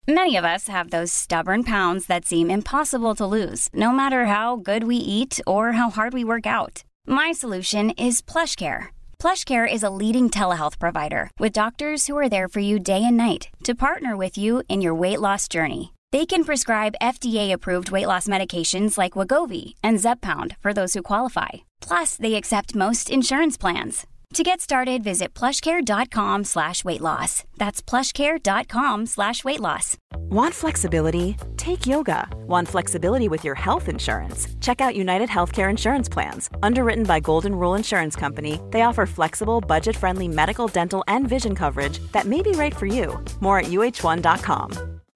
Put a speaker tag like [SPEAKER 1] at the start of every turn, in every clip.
[SPEAKER 1] Many of us have those stubborn pounds that seem impossible to lose, no matter how good we eat or how hard we work out. My solution is PlushCare. PlushCare is a leading telehealth provider with doctors who are there for you day and night to partner with you in your weight loss journey. They can prescribe FDA-approved weight loss medications like Wegovy and Zepbound for those who qualify. Plus, they accept most insurance plans. To get started, visit plushcare.com/weightloss. That's plushcare.com/weightloss.
[SPEAKER 2] Want flexibility? Take yoga. Want flexibility with your health insurance? Check out United Healthcare Insurance Plans. Underwritten by Golden Rule Insurance Company, they offer flexible, budget-friendly medical, dental, and vision coverage that may be right for you. More at uh1.com.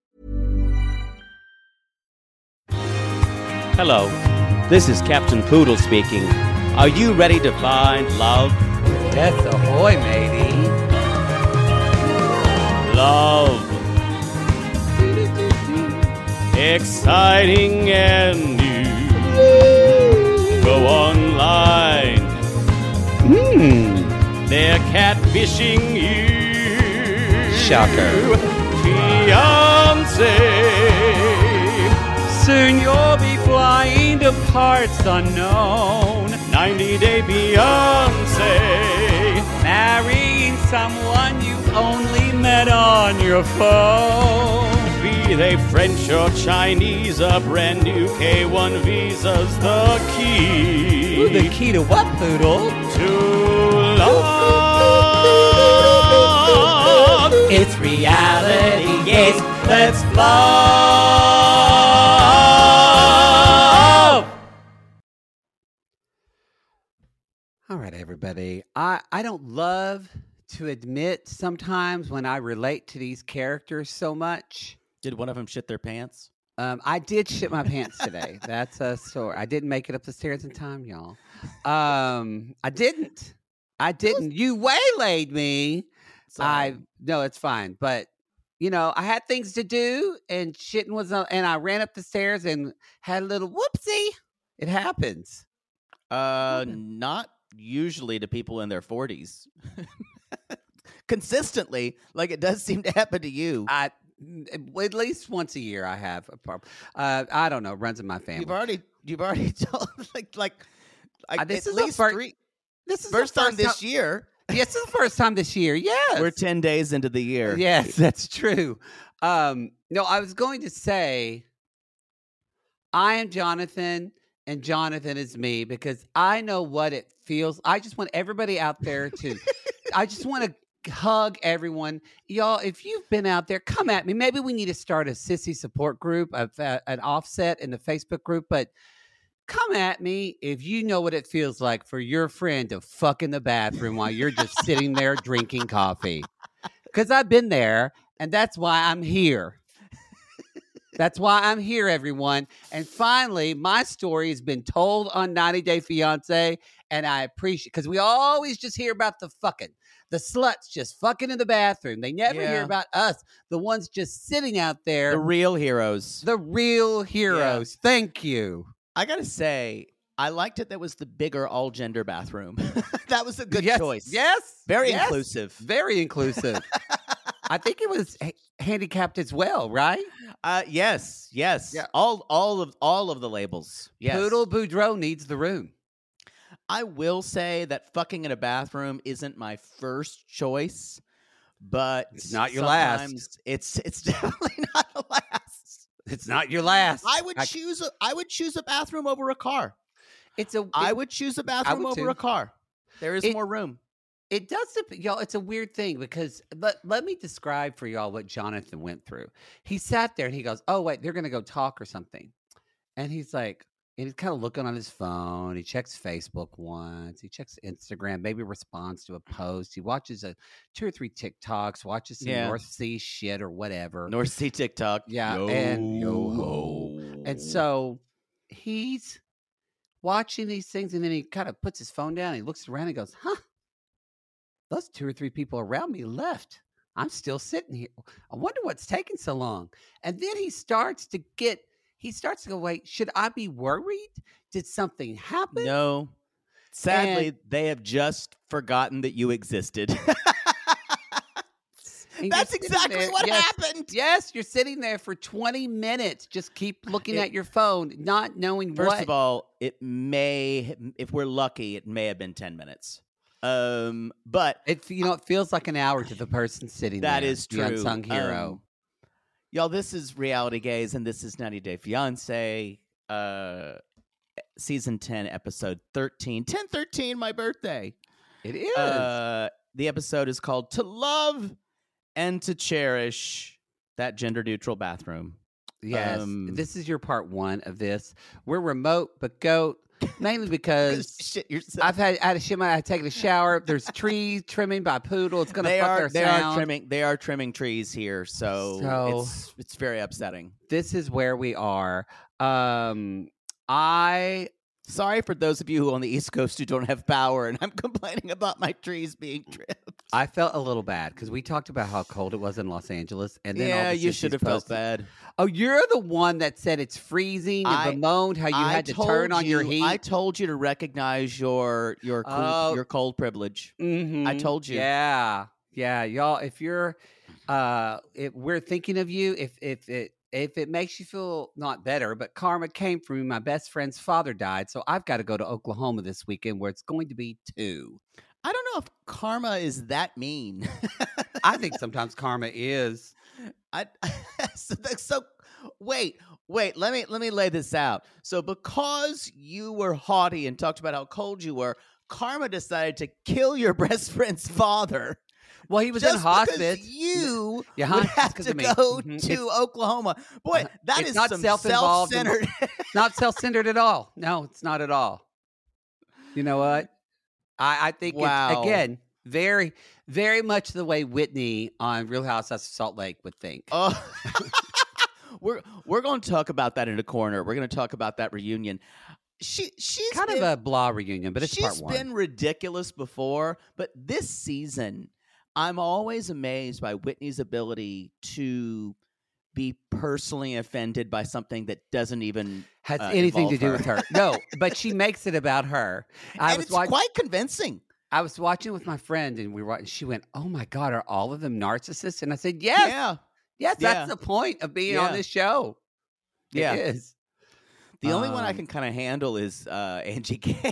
[SPEAKER 3] Hello, this is Captain Poodle speaking. Are you ready to find love?
[SPEAKER 4] Death ahoy, matey.
[SPEAKER 3] Love. Exciting and new. Go online. They're catfishing you.
[SPEAKER 4] Shocker.
[SPEAKER 3] Fiancé.
[SPEAKER 4] Soon you'll be flying to parts unknown.
[SPEAKER 3] 90-day fiancé.
[SPEAKER 4] Marrying someone you only met on your phone.
[SPEAKER 3] Be they French or Chinese, a brand new K1 visa's the key.
[SPEAKER 4] Ooh, the key to what, Poodle?
[SPEAKER 3] To love.
[SPEAKER 4] It's reality, yes, let's love. All right, everybody. I don't love to admit sometimes when I relate to these characters so much.
[SPEAKER 3] Did one of them shit their pants?
[SPEAKER 4] I did shit my pants today. That's a story. I didn't make it up the stairs in time, y'all. I didn't. You waylaid me. No, it's fine. But I had things to do, and shitting was and I ran up the stairs and had a little whoopsie. It happens.
[SPEAKER 3] Not usually to people in their 40s. Consistently, like it does seem to happen to you.
[SPEAKER 4] At least once a year I have a problem. I don't know. It runs in my family.
[SPEAKER 3] You've already told
[SPEAKER 4] This
[SPEAKER 3] at
[SPEAKER 4] is
[SPEAKER 3] least three.
[SPEAKER 4] This is
[SPEAKER 3] First
[SPEAKER 4] the
[SPEAKER 3] time this year.
[SPEAKER 4] Yes, this is the first time this year. Yes.
[SPEAKER 3] We're 10 days into the year.
[SPEAKER 4] Yes, that's true. No, I was going to say I am Jonathan and Jonathan is me because I know what it feels. I just want everybody out there to I just want to hug everyone. Y'all, if you've been out there, come at me. Maybe we need to start a sissy support group, an offset in the Facebook group, but come at me if you know what it feels like for your friend to fuck in the bathroom while you're just sitting there drinking coffee. Because I've been there, and that's why I'm here. That's why I'm here, everyone. And finally, my story has been told on 90 Day Fiancé, and I appreciate because we always just hear about the fucking. The sluts just fucking in the bathroom. They never hear about us, the ones just sitting out there.
[SPEAKER 3] The real heroes.
[SPEAKER 4] The real heroes. Yeah. Thank you.
[SPEAKER 3] I got to say, I liked it that was the bigger all-gender bathroom. That was a good choice.
[SPEAKER 4] Yes.
[SPEAKER 3] Very inclusive.
[SPEAKER 4] Very inclusive. I think it was handicapped as well, right?
[SPEAKER 3] Yes. Yeah. All of the labels. Yes.
[SPEAKER 4] Poodle Boudreaux needs the room.
[SPEAKER 3] I will say that fucking in a bathroom isn't my first choice, but
[SPEAKER 4] it's not your last.
[SPEAKER 3] It's definitely not the last.
[SPEAKER 4] It's not your last.
[SPEAKER 3] I would choose a bathroom over a car. I would choose a bathroom over a car. There is more room.
[SPEAKER 4] It does, y'all. It's a weird thing because let me describe for y'all what Jonathan went through. He sat there and he goes, "Oh wait, they're gonna go talk or something," and he's like. And he's kind of looking on his phone. He checks Facebook once. He checks Instagram, maybe responds to a post. He watches 2 or 3 TikToks, watches some North Sea shit or whatever.
[SPEAKER 3] North Sea TikTok.
[SPEAKER 4] Yeah. And so he's watching these things, and then he kind of puts his phone down. And he looks around and goes, huh, those 2 or 3 people around me left. I'm still sitting here. I wonder what's taking so long. And then he starts to go, wait, should I be worried? Did something happen?
[SPEAKER 3] No. Sadly, they have just forgotten that you existed. That's exactly what happened.
[SPEAKER 4] Yes, you're sitting there for 20 minutes. Just keep looking at your phone, not knowing what.
[SPEAKER 3] First of all, if we're lucky, it may have been 10 minutes. But
[SPEAKER 4] it feels like an hour to the person sitting there.
[SPEAKER 3] That is true.
[SPEAKER 4] The unsung hero.
[SPEAKER 3] Y'all, this is Reality Gaze, and this is 90 Day Fiancé, season 10, episode 13. 10/13, my birthday.
[SPEAKER 4] It is.
[SPEAKER 3] The episode is called To Love and to Cherish That Gender-Neutral Bathroom.
[SPEAKER 4] Yes. This is your part one of this. We're remote, but goat. Mainly because
[SPEAKER 3] shit yourself.
[SPEAKER 4] I had to shit my. I taken a shower. There's trees trimming by poodle. It's gonna fuck our sound.
[SPEAKER 3] They are trimming trees here, so it's very upsetting.
[SPEAKER 4] This is where we are.
[SPEAKER 3] Sorry for those of you who on the East Coast who don't have power, and I'm complaining about my trees being trimmed.
[SPEAKER 4] I felt a little bad because we talked about how cold it was in Los Angeles, and then
[SPEAKER 3] you should have felt bad.
[SPEAKER 4] Oh, you're the one that said it's freezing and bemoaned how you had to turn on your heat.
[SPEAKER 3] I told you to recognize your cold privilege.
[SPEAKER 4] Mm-hmm.
[SPEAKER 3] I told you.
[SPEAKER 4] Yeah, y'all. If you're, we're thinking of you. If it makes you feel not better, but karma came for me. My best friend's father died, so I've got to go to Oklahoma this weekend where it's going to be 2.
[SPEAKER 3] I don't know if karma is that mean.
[SPEAKER 4] I think sometimes karma is.
[SPEAKER 3] So wait. Let me lay this out. So because you were haughty and talked about how cold you were, karma decided to kill your best friend's father.
[SPEAKER 4] Well, he was in hospice.
[SPEAKER 3] You would have to go to Oklahoma. Boy, that is
[SPEAKER 4] not
[SPEAKER 3] some
[SPEAKER 4] self-centered. Not self-centered at all. No, it's not at all. You know what? I think it's, again, very, very much the way Whitney on Real Housewives of Salt Lake would think.
[SPEAKER 3] Oh. We're going to talk about that in a corner. We're going to talk about that reunion. She's
[SPEAKER 4] kind of a blah reunion, but it's part one.
[SPEAKER 3] She's been ridiculous before, but this season, I'm always amazed by Whitney's ability to be personally offended by something that doesn't even
[SPEAKER 4] has anything to do with her. No, but she makes it about her.
[SPEAKER 3] It's quite convincing.
[SPEAKER 4] I was watching with my friend, and she went, "Oh my God, are all of them narcissists?" And I said, "Yes, yes, that's the point of being on this show." It is.
[SPEAKER 3] The only one I can kind of handle is Angie Gay.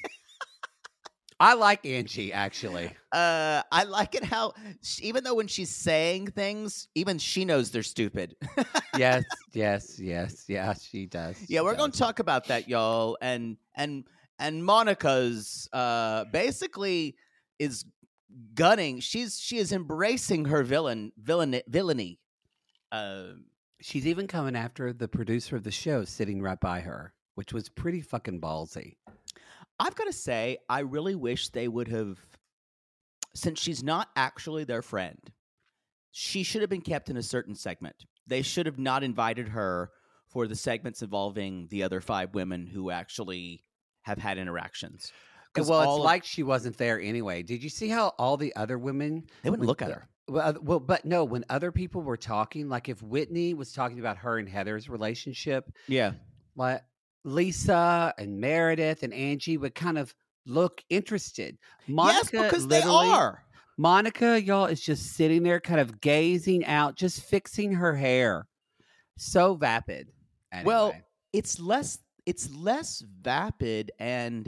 [SPEAKER 4] I like Angie, actually.
[SPEAKER 3] I like it how, even though when she's saying things, even she knows they're stupid.
[SPEAKER 4] Yes. Yeah, she does.
[SPEAKER 3] Yeah, we're going to talk about that, y'all. And Monica's basically is gunning. She is embracing her villainy.
[SPEAKER 4] She's even coming after the producer of the show sitting right by her, which was pretty fucking ballsy.
[SPEAKER 3] I've got to say, I really wish they would have, since she's not actually their friend, she should have been kept in a certain segment. They should have not invited her for the segments involving the other 5 women who actually have had interactions.
[SPEAKER 4] Well, it's like she wasn't there anyway. Did you see how all the other women...
[SPEAKER 3] They wouldn't look at her.
[SPEAKER 4] Well, but no, when other people were talking, like if Whitney was talking about her and Heather's relationship...
[SPEAKER 3] Yeah.
[SPEAKER 4] Like... Lisa and Meredith and Angie would kind of look interested. Monica,
[SPEAKER 3] yes, because they are.
[SPEAKER 4] Monica, y'all, is just sitting there kind of gazing out, just fixing her hair. So vapid. Anyway.
[SPEAKER 3] Well, it's less vapid and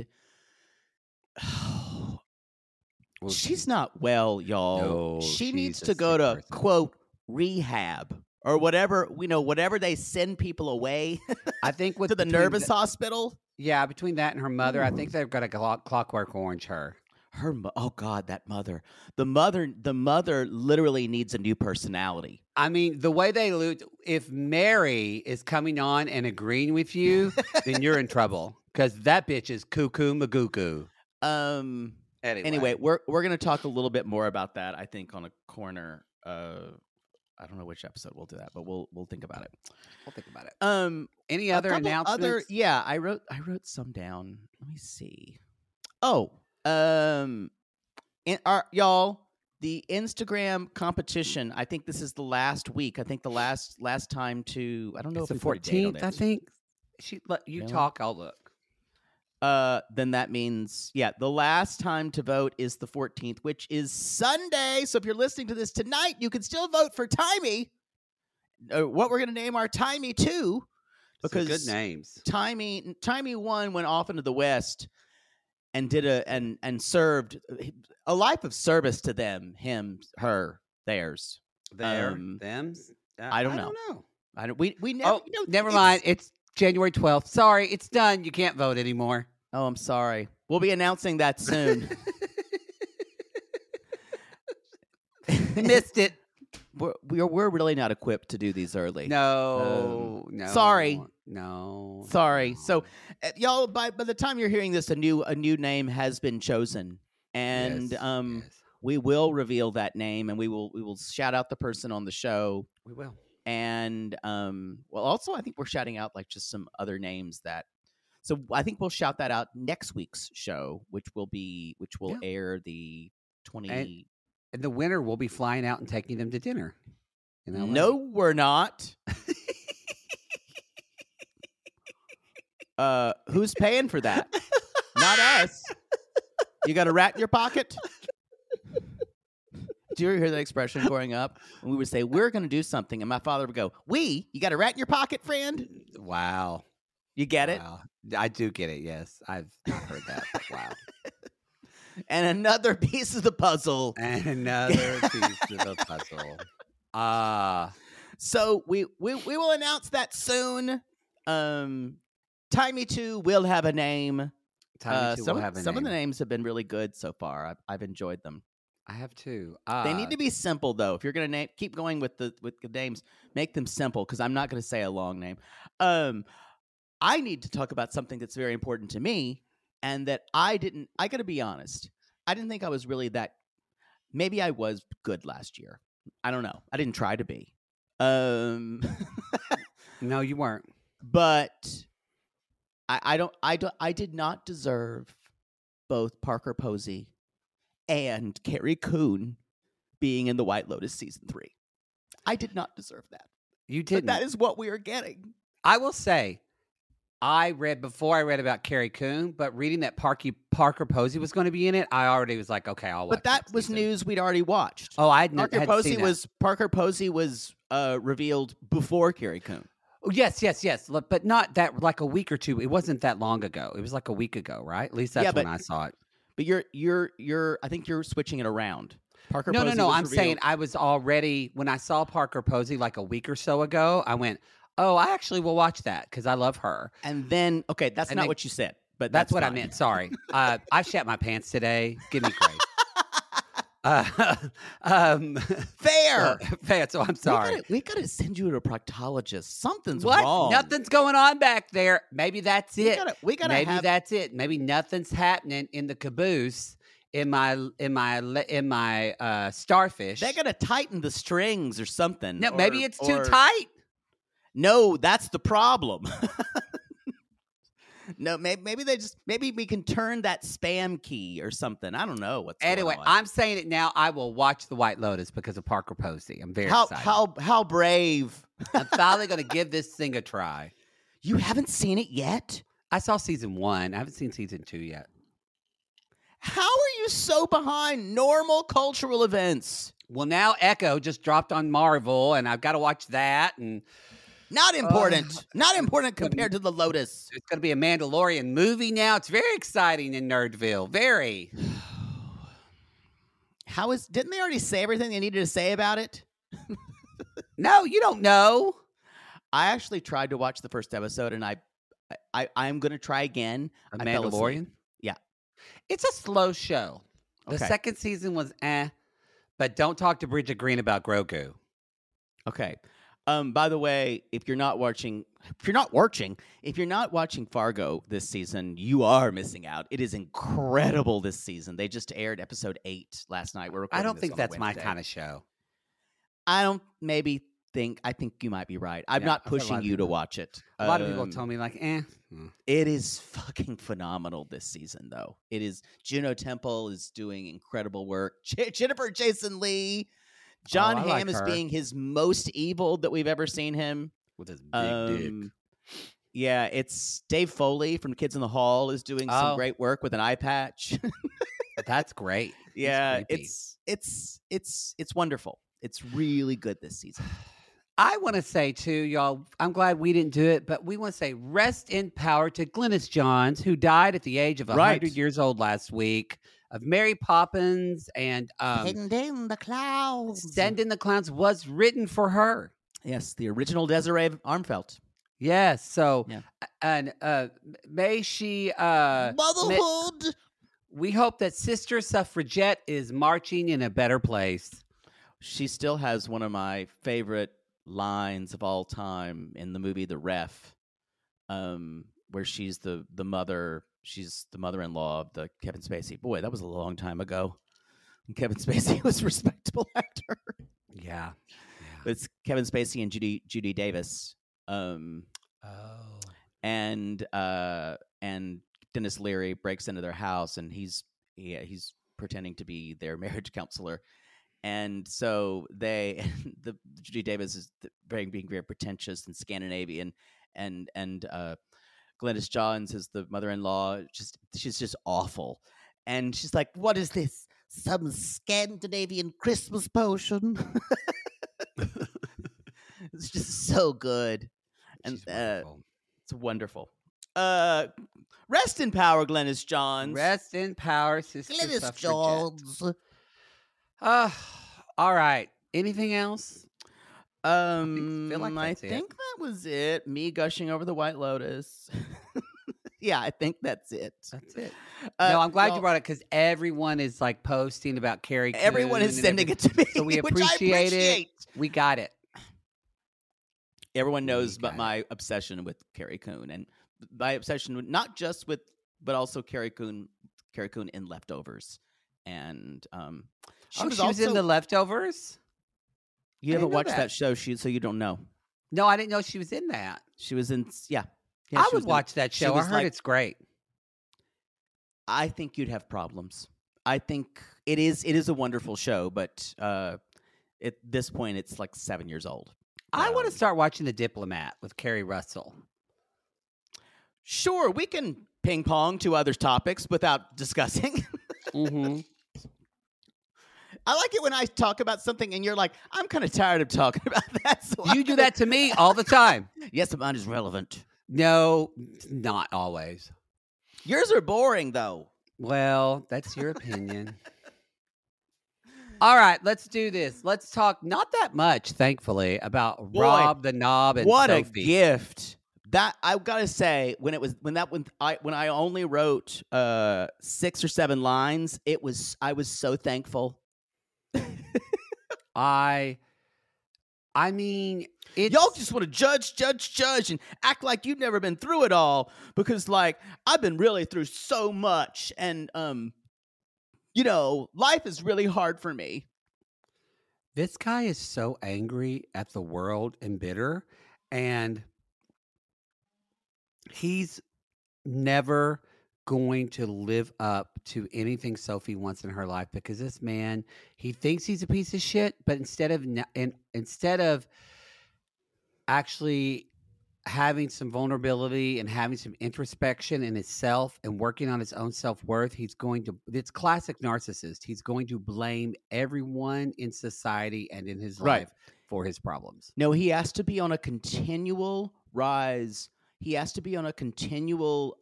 [SPEAKER 3] she's not well, y'all.
[SPEAKER 4] No,
[SPEAKER 3] she needs to go to, quote, rehab. Or whatever they send people away.
[SPEAKER 4] I think
[SPEAKER 3] to the nervous hospital.
[SPEAKER 4] Yeah, between that and her mother, I think they've got to Clockwork Orange her.
[SPEAKER 3] Oh God, that mother. The mother literally needs a new personality.
[SPEAKER 4] I mean, the way they look. If Mary is coming on and agreeing with you, then you're in trouble because that bitch is cuckoo magoo.
[SPEAKER 3] Anyway, we're gonna talk a little bit more about that. I think on a corner. I don't know which episode we'll do that, but we'll think about it.
[SPEAKER 4] We'll think about it. Any other announcements?
[SPEAKER 3] I wrote some down. Let me see. Oh, y'all, the Instagram competition. I think this is the last week. I think the last time to. I don't know
[SPEAKER 4] it's
[SPEAKER 3] if
[SPEAKER 4] the 14th. I think. You talk. I'll look.
[SPEAKER 3] then that means, the last time to vote is the 14th, which is Sunday. So if you're listening to this tonight, you can still vote for Timey. What we're going to name our Timey 2. Because
[SPEAKER 4] some good names.
[SPEAKER 3] Timey 1 went off into the West and did and served a life of service to them, him, her, theirs.
[SPEAKER 4] Thems?
[SPEAKER 3] I don't know. We never.
[SPEAKER 4] Oh, never mind. It's January 12th. Sorry, it's done. You can't vote anymore.
[SPEAKER 3] Oh, I'm sorry. We'll be announcing that soon.
[SPEAKER 4] Missed it.
[SPEAKER 3] We're really not equipped to do these early.
[SPEAKER 4] No.
[SPEAKER 3] Sorry.
[SPEAKER 4] No.
[SPEAKER 3] Sorry. So, y'all, by the time you're hearing this, a new name has been chosen, and
[SPEAKER 4] Yes.
[SPEAKER 3] we will reveal that name, and we will shout out the person on the show.
[SPEAKER 4] We will.
[SPEAKER 3] And also I think we're shouting out like just some other names that. So I think we'll shout that out next week's show, which will air the 20.
[SPEAKER 4] And the winner will be flying out and taking them to dinner.
[SPEAKER 3] No, we're not. Who's paying for that? Not us. You got a rat in your pocket? Do you ever hear that expression growing up? When we would say, we're going to do something, and my father would go, you got a rat in your pocket, friend?
[SPEAKER 4] Wow.
[SPEAKER 3] You get it?
[SPEAKER 4] I do get it, yes. I've not heard that. Wow.
[SPEAKER 3] And another piece of the puzzle.
[SPEAKER 4] And another piece of the puzzle.
[SPEAKER 3] So we will announce that soon. Timey 2 will have a name. Some of the names have been really good so far. I've enjoyed them.
[SPEAKER 4] I have too.
[SPEAKER 3] They need to be simple though. If you're gonna keep going with the names, make them simple because I'm not gonna say a long name. I need to talk about something that's very important to me, and that I gotta be honest. I didn't think I was really that. Maybe I was good last year. I don't know. I didn't try to be.
[SPEAKER 4] No, you weren't.
[SPEAKER 3] But I did not deserve both Parker Posey and Carrie Coon being in The White Lotus season 3. I did not deserve that.
[SPEAKER 4] You didn't.
[SPEAKER 3] But that is what we are getting.
[SPEAKER 4] I will say, before I read about Carrie Coon, but reading that Parker Posey was going to be in it, I already was like, okay, I'll watch.
[SPEAKER 3] But that was news we'd already watched.
[SPEAKER 4] Oh,
[SPEAKER 3] Parker Posey was revealed before Carrie Coon.
[SPEAKER 4] Oh, yes, but not that like a week or two. It wasn't that long ago. It was like a week ago, right? At least that's when I saw it.
[SPEAKER 3] But you're I think you're switching it around. Parker Posey
[SPEAKER 4] No. I'm
[SPEAKER 3] revealed.
[SPEAKER 4] saying I was already, when I saw Parker Posey like a week or so ago, I went, oh, I actually will watch that because I love her.
[SPEAKER 3] And then, okay, that's not what you said, but
[SPEAKER 4] that's what
[SPEAKER 3] fine.
[SPEAKER 4] I meant. Sorry. I shat my pants today. Give me grace. Fair. So I'm sorry.
[SPEAKER 3] We gotta send you to a proctologist. Something's
[SPEAKER 4] what?
[SPEAKER 3] wrong.
[SPEAKER 4] Nothing's going on back there. Maybe that's it.
[SPEAKER 3] That's
[SPEAKER 4] it. Maybe nothing's happening in the caboose in my starfish.
[SPEAKER 3] They gotta tighten the strings or something.
[SPEAKER 4] No, maybe it's too tight.
[SPEAKER 3] No, that's the problem. No, maybe we can turn that spam key or something. I don't know what's
[SPEAKER 4] anyway.
[SPEAKER 3] going on.
[SPEAKER 4] I'm saying it now. I will watch The White Lotus because of Parker Posey. I'm very excited.
[SPEAKER 3] How brave!
[SPEAKER 4] I'm finally going to give this thing a try.
[SPEAKER 3] You haven't seen it yet?
[SPEAKER 4] I saw season 1. I haven't seen season 2 yet.
[SPEAKER 3] How are you so behind normal cultural events?
[SPEAKER 4] Well, now Echo just dropped on Marvel, and I've got to watch that. And
[SPEAKER 3] not important. Not important compared to The Lotus.
[SPEAKER 4] It's going to be a Mandalorian movie now. It's very exciting in Nerdville. Very.
[SPEAKER 3] Didn't they already say everything they needed to say about it?
[SPEAKER 4] No, you don't know.
[SPEAKER 3] I actually tried to watch the first episode, and I'm going to try again.
[SPEAKER 4] A Mandalorian?
[SPEAKER 3] Yeah.
[SPEAKER 4] It's a slow show. The
[SPEAKER 3] Okay.
[SPEAKER 4] second season was but don't talk to Bridget Green about Grogu.
[SPEAKER 3] Okay. By the way, if you're not watching Fargo this season, you are missing out. It is incredible this season. They just aired episode 8 last night.
[SPEAKER 4] I don't think that's my kind of show.
[SPEAKER 3] I think you might be right. I'm not pushing you to watch it.
[SPEAKER 4] A lot of people tell me like,
[SPEAKER 3] It is fucking phenomenal this season, though. It is. Juno Temple is doing incredible work. Jennifer Jason Leigh. John Hamm is being his most evil that we've ever seen him.
[SPEAKER 4] With his big dick.
[SPEAKER 3] Yeah, it's Dave Foley from Kids in the Hall is doing some great work with an eye patch.
[SPEAKER 4] That's great.
[SPEAKER 3] Yeah, it's wonderful. It's really good this season.
[SPEAKER 4] I want to say too, y'all, I'm glad we didn't do it, but we want to say rest in power to Glynis Johns, who died at the age of 100 years old last week, of Mary Poppins, and
[SPEAKER 3] Send in the Clowns.
[SPEAKER 4] Send in the Clowns was written for her.
[SPEAKER 3] Yes, the original Desiree Armfeldt.
[SPEAKER 4] Yes, so
[SPEAKER 3] Yeah.
[SPEAKER 4] and may she
[SPEAKER 3] Motherhood.
[SPEAKER 4] we hope that Sister Suffragette is marching in a better place.
[SPEAKER 3] She still has one of my favorite lines of all time in the movie The Ref, where she's the mother. She's the mother-in-law of the Kevin Spacey. Boy, that was a long time ago. And Kevin Spacey was a respectable actor.
[SPEAKER 4] Yeah.
[SPEAKER 3] It's Kevin Spacey and Judy Davis. And Dennis Leary breaks into their house, and he's pretending to be their marriage counselor. And so the Judy Davis is being very pretentious and Scandinavian, and Glynis Johns is the mother-in-law. She's just awful, and she's like, "What is this? Some Scandinavian Christmas potion?" It's just so good, and it's wonderful. Rest in power, Glynis Johns.
[SPEAKER 4] Rest in power, Sister
[SPEAKER 3] Glynis
[SPEAKER 4] Suffragette.
[SPEAKER 3] Johns.
[SPEAKER 4] All right. Anything else?
[SPEAKER 3] I
[SPEAKER 4] that's
[SPEAKER 3] think that was it. Me gushing over the White Lotus. Yeah, I think that's it.
[SPEAKER 4] That's it. No, I'm glad you brought it because everyone is like posting about Carrie Coon.
[SPEAKER 3] Everyone is sending it to me.
[SPEAKER 4] So we
[SPEAKER 3] which I
[SPEAKER 4] appreciate it. We got it.
[SPEAKER 3] Everyone knows about my obsession with Carrie Coon, and my obsession not just with, but also Carrie Coon in Leftovers, and
[SPEAKER 4] she was in The Leftovers.
[SPEAKER 3] You haven't watched that show, so you don't know.
[SPEAKER 4] No, I didn't know she was in that.
[SPEAKER 3] She was in, yeah.
[SPEAKER 4] I would watch that show. I heard it's great.
[SPEAKER 3] I think you'd have problems. I think it is a wonderful show, but at this point, it's like 7 years old.
[SPEAKER 4] I want to start watching The Diplomat with Kerry Russell.
[SPEAKER 3] Sure, we can ping pong to other topics without discussing.
[SPEAKER 4] Mm-hmm.
[SPEAKER 3] I like it when I talk about something and you're like, I'm kind of tired of talking about that. So
[SPEAKER 4] you do that to me all the time.
[SPEAKER 3] Yes, mine is relevant.
[SPEAKER 4] No, not always.
[SPEAKER 3] Yours are boring, though.
[SPEAKER 4] Well, that's your opinion. All right, let's do this. Let's talk not that much, thankfully, about Rob the Knob and
[SPEAKER 3] what
[SPEAKER 4] Sophie.
[SPEAKER 3] A gift! That I've got to say, when I only wrote 6 or 7 lines, I was so thankful.
[SPEAKER 4] I mean,
[SPEAKER 3] y'all just want to judge, and act like you've never been through it all because, like, I've been really through so much, and life is really hard for me.
[SPEAKER 4] This guy is so angry at the world and bitter, and he's never going to live up to anything Sophie wants in her life because this man, he thinks he's a piece of shit, but instead of actually having some vulnerability and having some introspection in himself and working on his own self-worth, it's classic narcissist. He's going to blame everyone in society and in his life for his problems.
[SPEAKER 3] No, he has to be on a continual rise. He has to be on a continual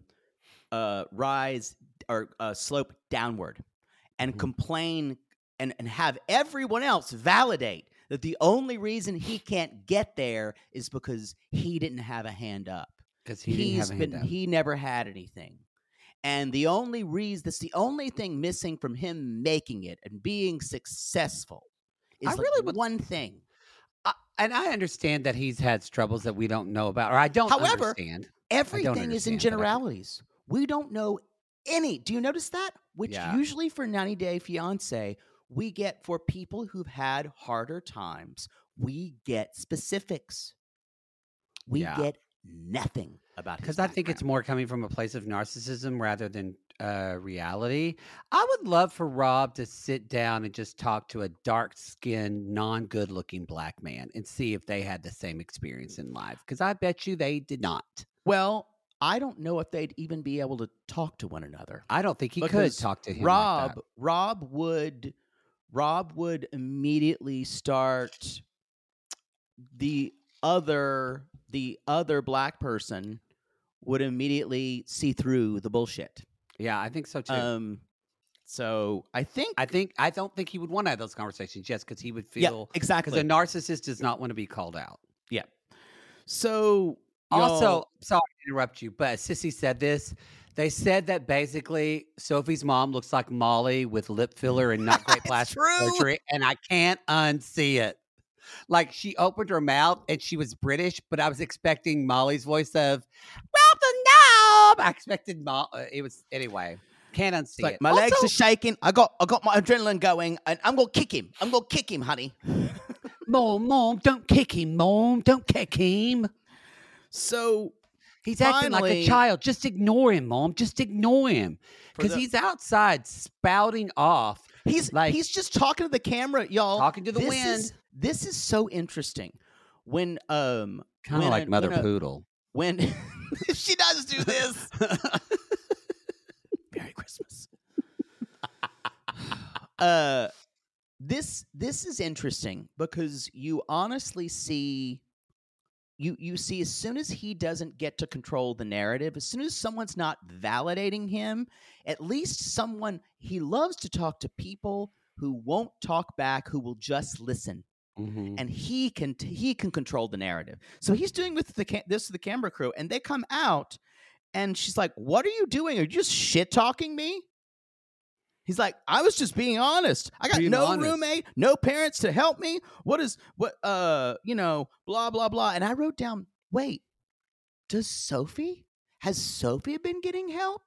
[SPEAKER 3] rise or slope downward and complain and have everyone else validate that the only reason he can't get there is because he didn't have a hand up.
[SPEAKER 4] Because he
[SPEAKER 3] never had anything. And the only reason, that's the only thing missing from him making it and being successful is one thing.
[SPEAKER 4] And I understand that he's had troubles that we don't know about, or I don't understand.
[SPEAKER 3] Everything is in generalities. We don't know any. Do you notice that? Which usually for 90 Day Fiancé, we get for people who've had harder times, we get specifics. We get nothing about his
[SPEAKER 4] because I think it's more coming from a place of narcissism rather than reality. I would love for Rob to sit down and just talk to a dark-skinned, non-good-looking black man and see if they had the same experience in life. Because I bet you they did not.
[SPEAKER 3] Well, I don't know if they'd even be able to talk to one another.
[SPEAKER 4] I don't think he could
[SPEAKER 3] Because
[SPEAKER 4] talk to him
[SPEAKER 3] Rob,
[SPEAKER 4] like that.
[SPEAKER 3] Rob would immediately start the other black person would immediately see through the bullshit.
[SPEAKER 4] Yeah, I think so too.
[SPEAKER 3] So I
[SPEAKER 4] don't think he would want to have those conversations. Yes, because he would
[SPEAKER 3] yeah,
[SPEAKER 4] feel
[SPEAKER 3] exactly.
[SPEAKER 4] because a narcissist does not want to be called out.
[SPEAKER 3] Yeah. So
[SPEAKER 4] Also, sorry to interrupt you, but Sissy said this. They said that basically Sophie's mom looks like Molly with lip filler and not great plastic surgery, and I can't unsee it. Like she opened her mouth and she was British, but I was expecting Molly's voice of "Welcome knob." I expected it was anyway. Can't unsee
[SPEAKER 3] like
[SPEAKER 4] it.
[SPEAKER 3] my legs are shaking. I got my adrenaline going, and I'm gonna kick him. I'm gonna kick him, honey.
[SPEAKER 4] Mom, don't kick him, Mom, don't kick him.
[SPEAKER 3] So
[SPEAKER 4] he's acting like a child. Just ignore him, Mom. Just ignore him because he's outside spouting off.
[SPEAKER 3] He's just talking to the camera, y'all.
[SPEAKER 4] Talking to the wind.
[SPEAKER 3] This is so interesting. When
[SPEAKER 4] kind of like Mother Poodle.
[SPEAKER 3] When she does do this. Merry Christmas. This is interesting because you honestly see you see as soon as he doesn't get to control the narrative, as soon as someone's not validating him, at least he loves to talk to people who won't talk back, who will just listen. Mm-hmm. And he can control the narrative. So he's doing this to the camera crew, and they come out, and she's like, "What are you doing? Are you just shit talking me?" He's like, "I was just being honest. I got no roommate, no parents to help me. Blah blah blah." And I wrote down, "Wait, has Sophie been getting help?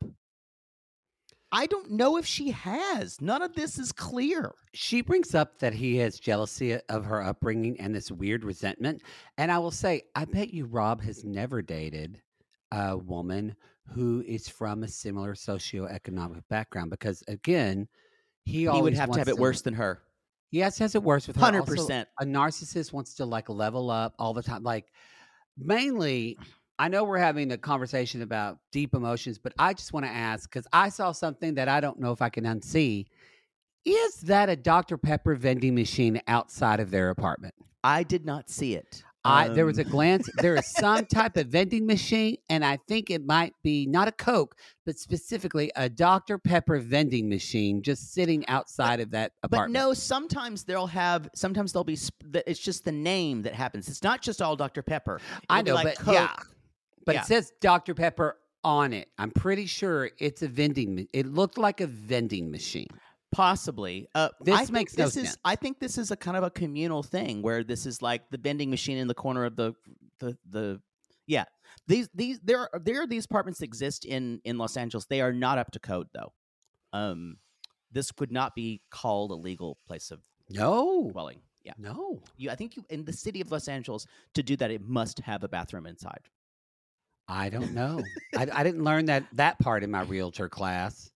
[SPEAKER 3] I don't know if she has. None of this is clear."
[SPEAKER 4] She brings up that he has jealousy of her upbringing and this weird resentment. And I will say, I bet you Rob has never dated a woman who is from a similar socioeconomic background because, again, he would have to have
[SPEAKER 3] it worse than her.
[SPEAKER 4] Yes, has it worse with her.
[SPEAKER 3] 100%.
[SPEAKER 4] A narcissist wants to level up all the time. Mainly, I know we're having a conversation about deep emotions, but I just want to ask, because I saw something that I don't know if I can unsee. Is that a Dr. Pepper vending machine outside of their apartment?
[SPEAKER 3] I did not see it.
[SPEAKER 4] There was a glance. There is some type of vending machine, and I think it might be not a Coke, but specifically a Dr. Pepper vending machine just sitting outside of that apartment.
[SPEAKER 3] But no, sometimes they'll be. It's just the name that happens. It's not just all Dr. Pepper.
[SPEAKER 4] I know, but
[SPEAKER 3] Coke.
[SPEAKER 4] yeah. But it says Dr. Pepper on it. I'm pretty sure it's a vending. It looked like a vending machine.
[SPEAKER 3] Possibly.
[SPEAKER 4] This makes no sense.
[SPEAKER 3] I think this is a kind of a communal thing where this is like the vending machine in the corner of the yeah. There are these apartments that exist in Los Angeles. They are not up to code though. This could not be called a legal place of dwelling. Yeah.
[SPEAKER 4] No.
[SPEAKER 3] I think in the city of Los Angeles to do that, it must have a bathroom inside.
[SPEAKER 4] I don't know. I didn't learn that part in my realtor class.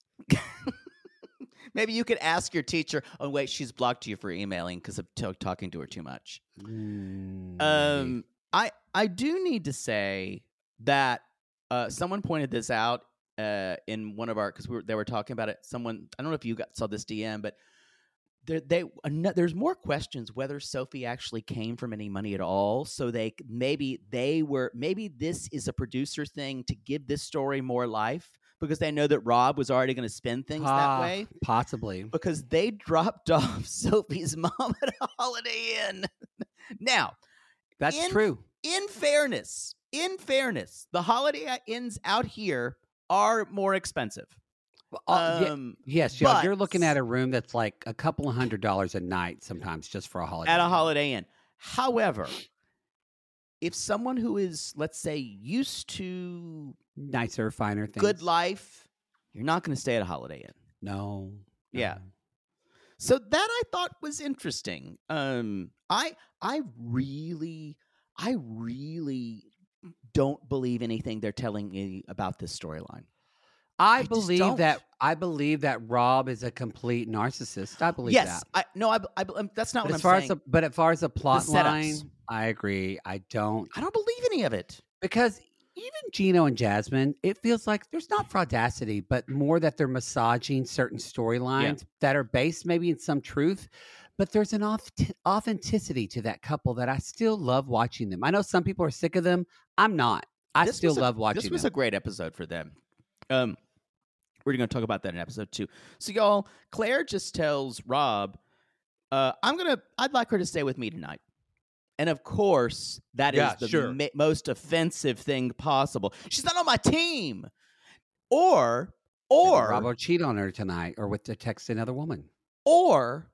[SPEAKER 3] Maybe you could ask your teacher. Oh wait, she's blocked you for emailing because of talking to her too much. I do need to say that someone pointed this out in one of our because they were talking about it. Someone, I don't know if you saw this DM, but there's more questions whether Sophie actually came from any money at all. So maybe this is a producer thing to give this story more life. Because they know that Rob was already going to spend things that way.
[SPEAKER 4] Possibly.
[SPEAKER 3] Because they dropped off Sophie's mom at a Holiday Inn. Now,
[SPEAKER 4] that's true.
[SPEAKER 3] In fairness, the Holiday Inns out here are more expensive.
[SPEAKER 4] Yes, Joe, you're looking at a room that's like a couple of $100 a night sometimes just for a Holiday Inn.
[SPEAKER 3] At a Holiday Inn. However, if someone who is, let's say, used to
[SPEAKER 4] nicer, finer things,
[SPEAKER 3] good life, you're not going to stay at a Holiday Inn.
[SPEAKER 4] No.
[SPEAKER 3] Yeah. So that I thought was interesting. I really don't believe anything they're telling me about this storyline.
[SPEAKER 4] I believe that Rob is a complete narcissist. I believe that.
[SPEAKER 3] That's not what
[SPEAKER 4] But
[SPEAKER 3] I'm saying.
[SPEAKER 4] But as far as the plot
[SPEAKER 3] The setups.
[SPEAKER 4] line, I agree. I don't
[SPEAKER 3] believe any of it.
[SPEAKER 4] because even Gino and Jasmine, it feels like there's not fraudacity, but more that they're massaging certain storylines that are based maybe in some truth. But there's an authenticity to that couple that I still love watching them. I know some people are sick of them. I'm not. I still love watching them.
[SPEAKER 3] This was a great episode for them. We're going to talk about that in episode 2. So, y'all, Claire just tells Rob, I'd like her to stay with me tonight. And, of course, that is the most offensive thing possible. She's not on my team. Or
[SPEAKER 4] Rob will cheat on her tonight or with the text another woman.
[SPEAKER 3] Or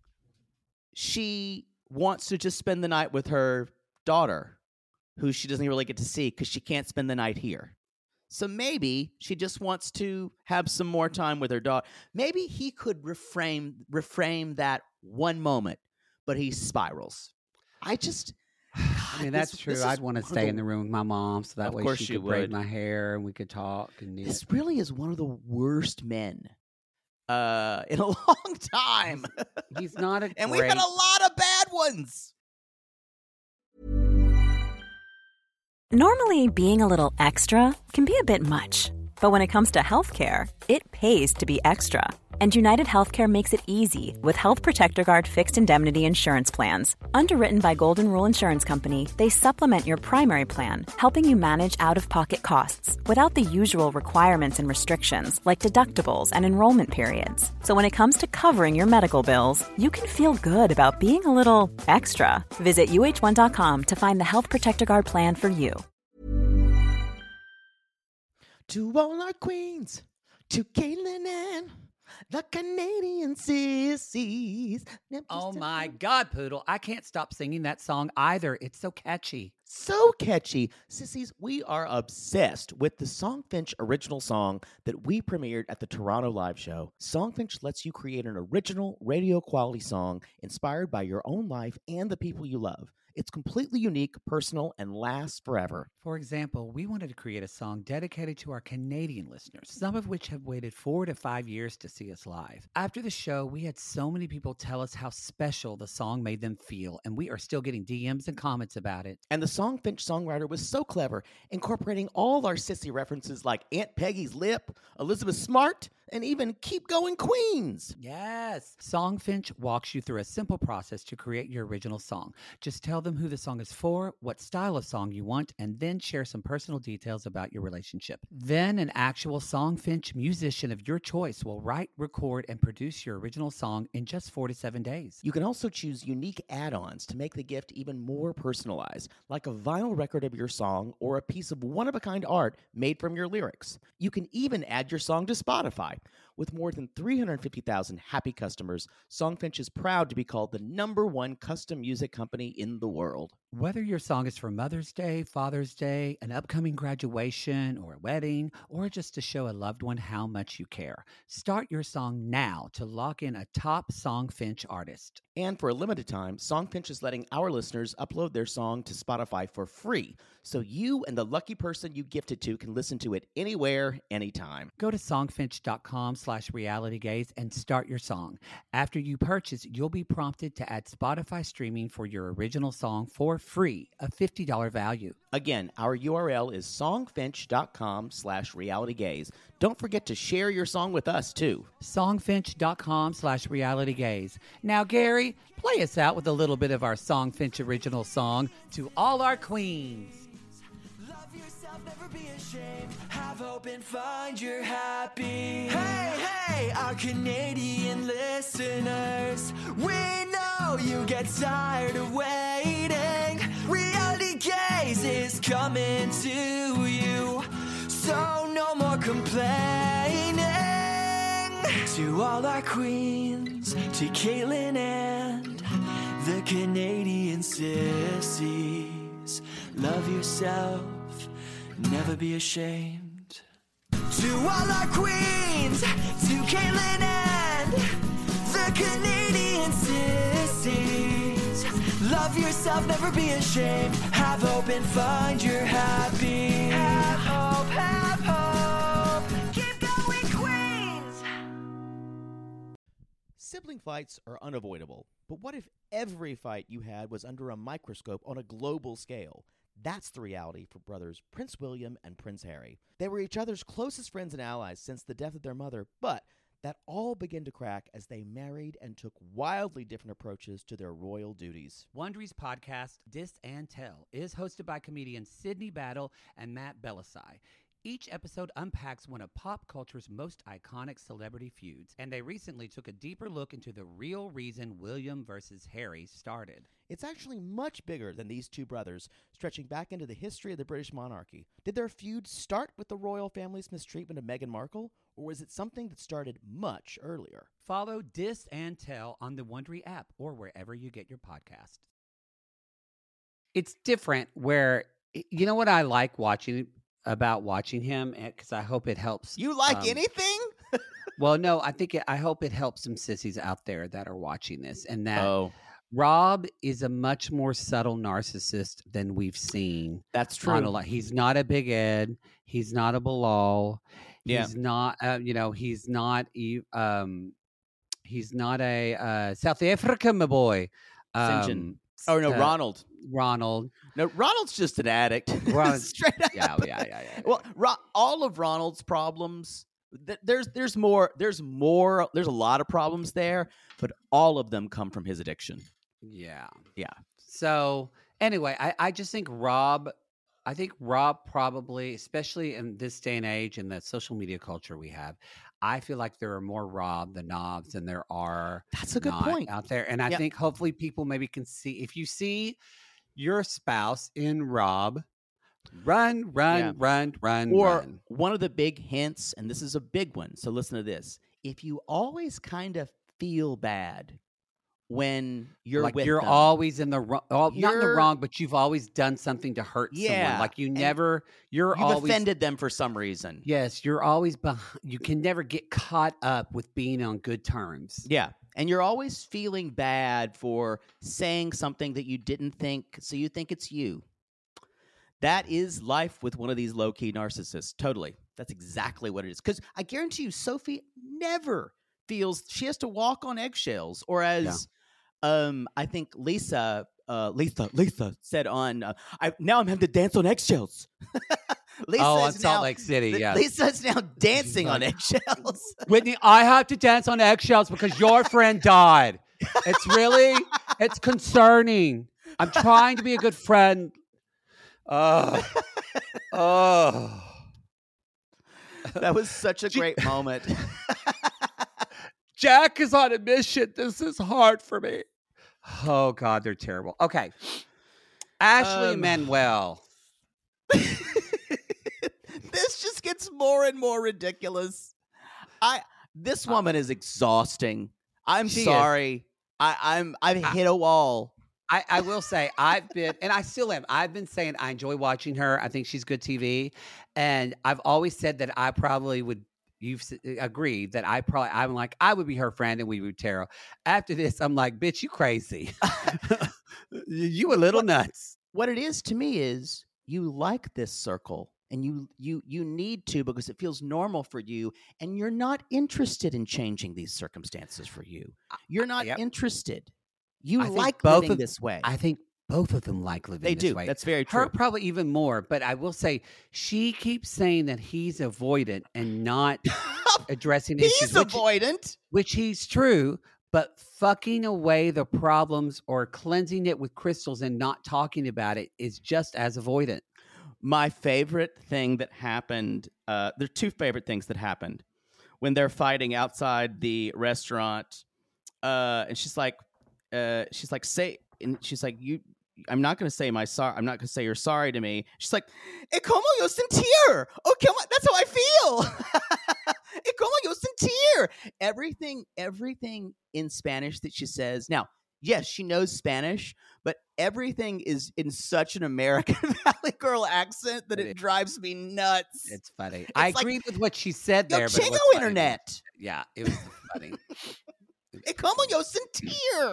[SPEAKER 3] she wants to just spend the night with her daughter, who she doesn't really get to see because she can't spend the night here. So maybe she just wants to have some more time with her daughter. Maybe he could reframe that one moment, but he spirals.
[SPEAKER 4] That's true. I'd want to stay in the room with my mom so that way she could braid my hair and we could talk.
[SPEAKER 3] This really is one of the worst men in a long time.
[SPEAKER 4] He's not
[SPEAKER 3] and we've had a lot of bad ones.
[SPEAKER 2] Normally, being a little extra can be a bit much. But when it comes to healthcare, it pays to be extra. And United Healthcare makes it easy with Health Protector Guard fixed indemnity insurance plans. Underwritten by Golden Rule Insurance Company, they supplement your primary plan, helping you manage out-of-pocket costs without the usual requirements and restrictions like deductibles and enrollment periods. So when it comes to covering your medical bills, you can feel good about being a little extra. Visit UH1.com to find the Health Protector Guard plan for you.
[SPEAKER 3] To all our queens, to Caitlin and the Canadian sissies.
[SPEAKER 4] Oh my God, Poodle. I can't stop singing that song either. It's so catchy.
[SPEAKER 3] So catchy. Sissies, we are obsessed with the Songfinch original song that we premiered at the Toronto Live Show. Songfinch lets you create an original radio quality song inspired by your own life and the people you love. It's completely unique, personal, and lasts forever.
[SPEAKER 4] For example, we wanted to create a song dedicated to our Canadian listeners, some of which have waited 4 to 5 years to see us live. After the show, we had so many people tell us how special the song made them feel, and we are still getting DMs and comments about it.
[SPEAKER 3] And the Songfinch songwriter was so clever, incorporating all our sissy references like Aunt Peggy's Lip, Elizabeth Smart, and even Keep Going Queens.
[SPEAKER 4] Yes. Songfinch walks you through a simple process to create your original song. Just tell them who the song is for, what style of song you want, and then share some personal details about your relationship. Then an actual Songfinch musician of your choice will write, record, and produce your original song in just 4 to 7 days.
[SPEAKER 3] You can also choose unique add-ons to make the gift even more personalized, like a vinyl record of your song or a piece of one-of-a-kind art made from your lyrics. You can even add your song to Spotify. With more than 350,000 happy customers, Songfinch is proud to be called the #1 custom music company in the world.
[SPEAKER 4] Whether your song is for Mother's Day, Father's Day, an upcoming graduation, or a wedding, or just to show a loved one how much you care, start your song now to lock in a top Songfinch artist.
[SPEAKER 3] And for a limited time, Songfinch is letting our listeners upload their song to Spotify for free, so you and the lucky person you gifted to can listen to it anywhere, anytime.
[SPEAKER 4] Go to songfinch.com/realitygaze and start your song. After you purchase, you'll be prompted to add Spotify streaming for your original song for free, a $50 value.
[SPEAKER 3] Again, our URL is songfinch.com/realitygaze. Don't forget to share your song with us, too.
[SPEAKER 4] Songfinch.com/realitygaze. Now, Gary, play us out with a little bit of our Songfinch original song, To All Our Queens.
[SPEAKER 5] Love yourself, never be ashamed. Have hope and find your happy. Hey, hey, our Canadian listeners. We know you get tired of waiting. Reality Gaze is coming to you. So no more complaining. To all our queens, to Caitlin and the Canadian sissies. Love yourself, never be ashamed. To all our queens, to Caitlin and the Canadian sissies. Love yourself, never be ashamed. Have hope and find your happy. Have hope, have hope. Keep going.
[SPEAKER 6] Sibling fights are unavoidable, but what if every fight you had was under a microscope on a global scale? That's the reality for brothers Prince William and Prince Harry. They were each other's closest friends and allies since the death of their mother, but that all began to crack as they married and took wildly different approaches to their royal duties.
[SPEAKER 4] Wondery's podcast, Dis and Tell, is hosted by comedians Sydney Battle and Matt Belisai. Each episode unpacks one of pop culture's most iconic celebrity feuds, and they recently took a deeper look into the real reason William versus Harry started.
[SPEAKER 6] It's actually much bigger than these two brothers, stretching back into the history of the British monarchy. Did their feud start with the royal family's mistreatment of Meghan Markle, or was it something that started much earlier?
[SPEAKER 4] Follow Dis and Tell on the Wondery app or wherever you get your podcast. It's different where, you know what I like watching him, because I hope it helps.
[SPEAKER 3] You like anything?
[SPEAKER 4] Well, no, I hope it helps some sissies out there that are watching this, and that Rob is a much more subtle narcissist than we've seen.
[SPEAKER 3] That's true.
[SPEAKER 4] He's not a Big Ed. He's not a Bilal.
[SPEAKER 3] Yeah.
[SPEAKER 4] He's not. He's not a South African, my boy.
[SPEAKER 3] Ronald.
[SPEAKER 4] Ronald.
[SPEAKER 3] No, Ronald's just an addict. Straight up.
[SPEAKER 4] Yeah.
[SPEAKER 3] Well, all of Ronald's problems. There's a lot of problems there, but all of them come from his addiction.
[SPEAKER 4] Yeah.
[SPEAKER 3] So
[SPEAKER 4] anyway, I just think Rob probably, especially in this day and age and the social media culture we have, I feel like there are more Rob the knobs than there are.
[SPEAKER 3] That's a good point
[SPEAKER 4] out there. And I think hopefully people maybe can see, if you see your spouse in Rob, run.
[SPEAKER 3] Or one of the big hints, and this is a big one, so listen to this. If you always kind of feel bad when you're
[SPEAKER 4] like
[SPEAKER 3] with
[SPEAKER 4] you're
[SPEAKER 3] them,
[SPEAKER 4] always in the wrong, not in the wrong, but you've always done something to hurt someone. Like you've always
[SPEAKER 3] offended them for some reason.
[SPEAKER 4] Yes, you're always you can never get caught up with being on good terms.
[SPEAKER 3] Yeah. And you're always feeling bad for saying something that you didn't think, so you think it's you. That is life with one of these low-key narcissists. Totally. That's exactly what it is. Because I guarantee you, Sophie never feels she has to walk on eggshells. Or as I think Lisa said on, now I'm having to dance on eggshells.
[SPEAKER 4] On Salt Lake City, yeah.
[SPEAKER 3] Lisa's now dancing on eggshells.
[SPEAKER 4] Whitney, I have to dance on eggshells because your friend died. It's concerning. I'm trying to be a good friend.
[SPEAKER 3] That was such a great moment.
[SPEAKER 4] Jack is on a mission. This is hard for me. Oh, God, they're terrible. Okay. Ashley Manuel.
[SPEAKER 3] This just gets more and more ridiculous. This woman is exhausting. I'm sorry. I've hit a wall.
[SPEAKER 4] I will say I've been, and I still am. I've been saying I enjoy watching her. I think she's good TV, and I've always said that I probably would. You've agreed that I would be her friend and we would tarot. After this, I'm like, bitch, you crazy. You a little nuts.
[SPEAKER 3] What it is to me is you like this circle. And you need to, because it feels normal for you, and you're not interested in changing these circumstances for you. You're not interested. You like living this way.
[SPEAKER 4] I think both of them like living this way.
[SPEAKER 3] That's very true.
[SPEAKER 4] Her probably even more, but I will say she keeps saying that he's avoidant and not addressing issues.
[SPEAKER 3] He's avoidant.
[SPEAKER 4] Which he's true, but fucking away the problems or cleansing it with crystals and not talking about it is just as avoidant.
[SPEAKER 3] My favorite thing that happened, there are two favorite things that happened when they're fighting outside the restaurant. And she's like, I'm not going to say I'm not going to say you're sorry to me. She's like, como yo sentir. Oh, come on. That's how I feel. Como yo sentir. Everything in Spanish that she says. Now, yes, she knows Spanish, but everything is in such an American Valley Girl accent that it drives me nuts.
[SPEAKER 4] It's funny. I agreed with what she said there.
[SPEAKER 3] But Chingo internet.
[SPEAKER 4] Yeah, it was funny.
[SPEAKER 3] Como yo sentir.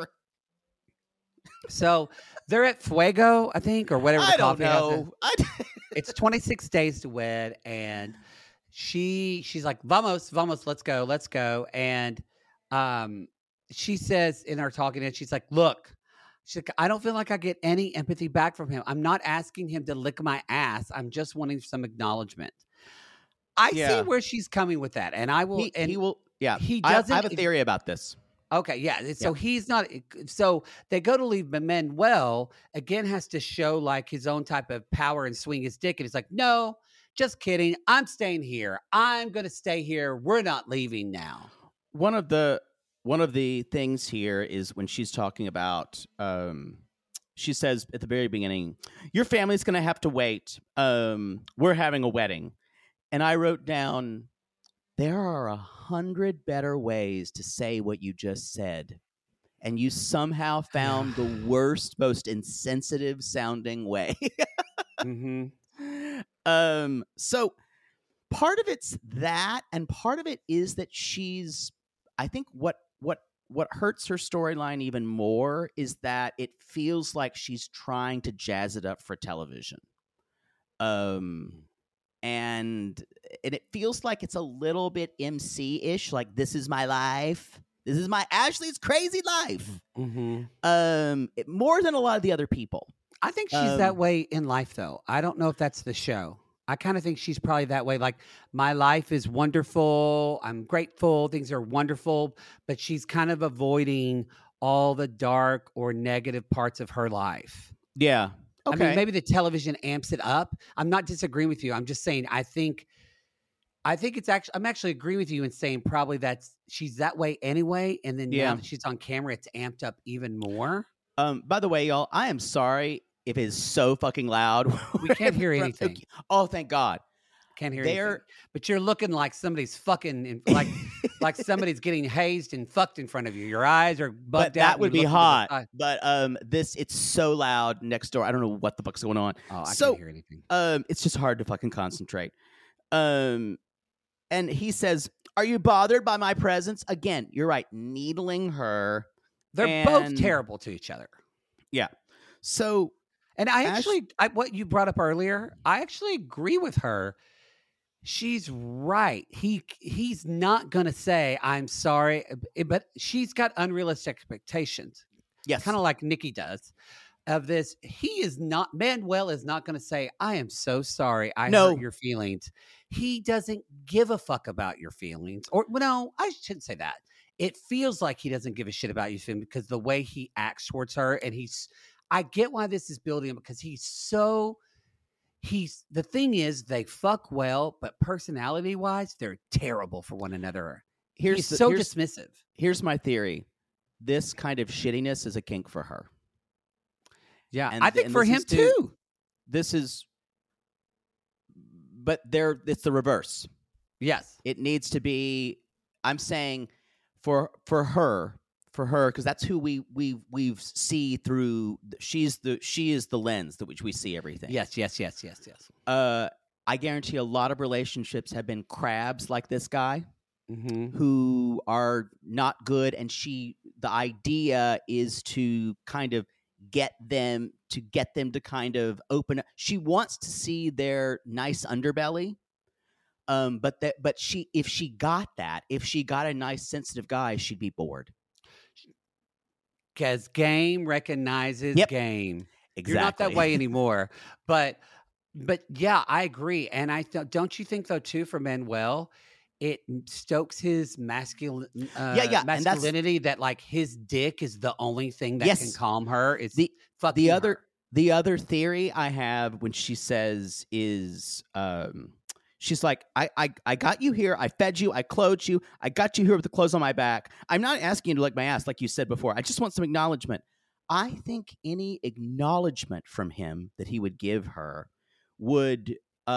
[SPEAKER 4] So they're at Fuego, I think, or whatever.
[SPEAKER 3] I don't know.
[SPEAKER 4] It's 26 days to wed, and she's like, vamos, let's go. And she says in our talking head, she's like, look, she's like, I don't feel like I get any empathy back from him. I'm not asking him to lick my ass. I'm just wanting some acknowledgement. I see
[SPEAKER 3] Yeah.
[SPEAKER 4] where she's coming with that. And I will,
[SPEAKER 3] He will. Yeah.
[SPEAKER 4] he
[SPEAKER 3] I
[SPEAKER 4] doesn't.
[SPEAKER 3] have a theory about this.
[SPEAKER 4] Okay, yeah. So he's not. So they go to leave, but Manuel again has to show like his own type of power and swing his dick, and he's like, "No, just kidding. I'm staying here. I'm going to stay here. We're not leaving now."
[SPEAKER 3] One of the things here is when she's talking about. She says at the very beginning, "Your family's going to have to wait. We're having a wedding," and I wrote down, there are 100 better ways to say what you just said. And you somehow found the worst, most insensitive sounding way.
[SPEAKER 4] Mm-hmm.
[SPEAKER 3] So part of it's that, and part of it is that I think what hurts her storyline even more is that it feels like she's trying to jazz it up for television. And it feels like it's a little bit MC-ish, like this is my life. This is my Ashley's crazy life.
[SPEAKER 4] Mm-hmm.
[SPEAKER 3] More than a lot of the other people.
[SPEAKER 4] I think she's that way in life, though. I don't know if that's the show. I kind of think she's probably that way. Like, my life is wonderful. I'm grateful. Things are wonderful. But she's kind of avoiding all the dark or negative parts of her life.
[SPEAKER 3] Yeah. Okay.
[SPEAKER 4] I mean, maybe the television amps it up. I'm not disagreeing with you. I'm just saying, I think it's actually, I'm actually agreeing with you in saying probably she's that way anyway. And then now that she's on camera, it's amped up even more.
[SPEAKER 3] By the way, y'all, I am sorry if it's so fucking loud.
[SPEAKER 4] We can't hear anything.
[SPEAKER 3] Oh, thank God.
[SPEAKER 4] Can't hear anything. But you're looking like somebody's fucking, like somebody's getting hazed and fucked in front of you. Your eyes are bugged out.
[SPEAKER 3] That would be hot. But it's so loud next door. I don't know what the fuck's going on.
[SPEAKER 4] Oh, I can't hear anything.
[SPEAKER 3] It's just hard to fucking concentrate. And he says, "Are you bothered by my presence?" Again, you're right. Needling her.
[SPEAKER 4] They're both terrible to each other.
[SPEAKER 3] Yeah. So,
[SPEAKER 4] and what you brought up earlier, I actually agree with her. She's right. He's not going to say, "I'm sorry," but she's got unrealistic expectations.
[SPEAKER 3] Yes.
[SPEAKER 4] Kind of like Nikki does of this. Manuel is not going to say, "I am so sorry. I hurt your feelings." He doesn't give a fuck about your feelings. Or, no, I shouldn't say that. It feels like he doesn't give a shit about your feelings because the way he acts towards her, and I get why this is building because the thing is they fuck well, but personality wise, they're terrible for one another. He's so dismissive.
[SPEAKER 3] Here's my theory. This kind of shittiness is a kink for her.
[SPEAKER 4] Yeah. I think for him too.
[SPEAKER 3] But it's the reverse.
[SPEAKER 4] Yes.
[SPEAKER 3] It needs to be, I'm saying for her, because that's who we see through. She is the lens through which we see everything.
[SPEAKER 4] Yes.
[SPEAKER 3] I guarantee a lot of relationships have been crabs like this guy, who are not good, and the idea is to kind of get them to kind of open up. She wants to see their nice underbelly. If she got a nice sensitive guy, she'd be bored.
[SPEAKER 4] Because game recognizes game.
[SPEAKER 3] Exactly.
[SPEAKER 4] You're not that way anymore. But yeah, I agree. And don't you think though too for Manuel, it stokes his masculinity that like his dick is the only thing that can calm her. It's the other theory I have when she says is she's like, I got you here. I fed you. I clothed you. I got you here with the clothes on my back. I'm not asking you to lick my ass like you said before. I just want some acknowledgement. I think any acknowledgement from him that he would give her would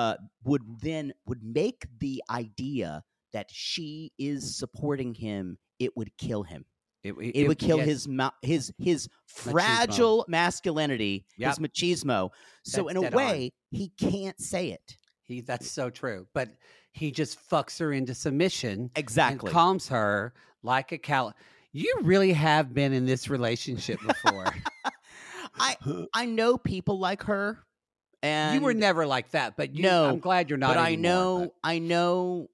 [SPEAKER 4] make the idea that she is supporting him. It would kill him. It would kill his fragile masculinity, his machismo. So in a way, he can't say it. That's so true. But he just fucks her into submission.
[SPEAKER 3] Exactly.
[SPEAKER 4] And calms her like a cow. You really have been in this relationship before.
[SPEAKER 3] I know people like her. And
[SPEAKER 4] you were never like that, but I'm glad you're not.
[SPEAKER 3] But
[SPEAKER 4] anymore,
[SPEAKER 3] I know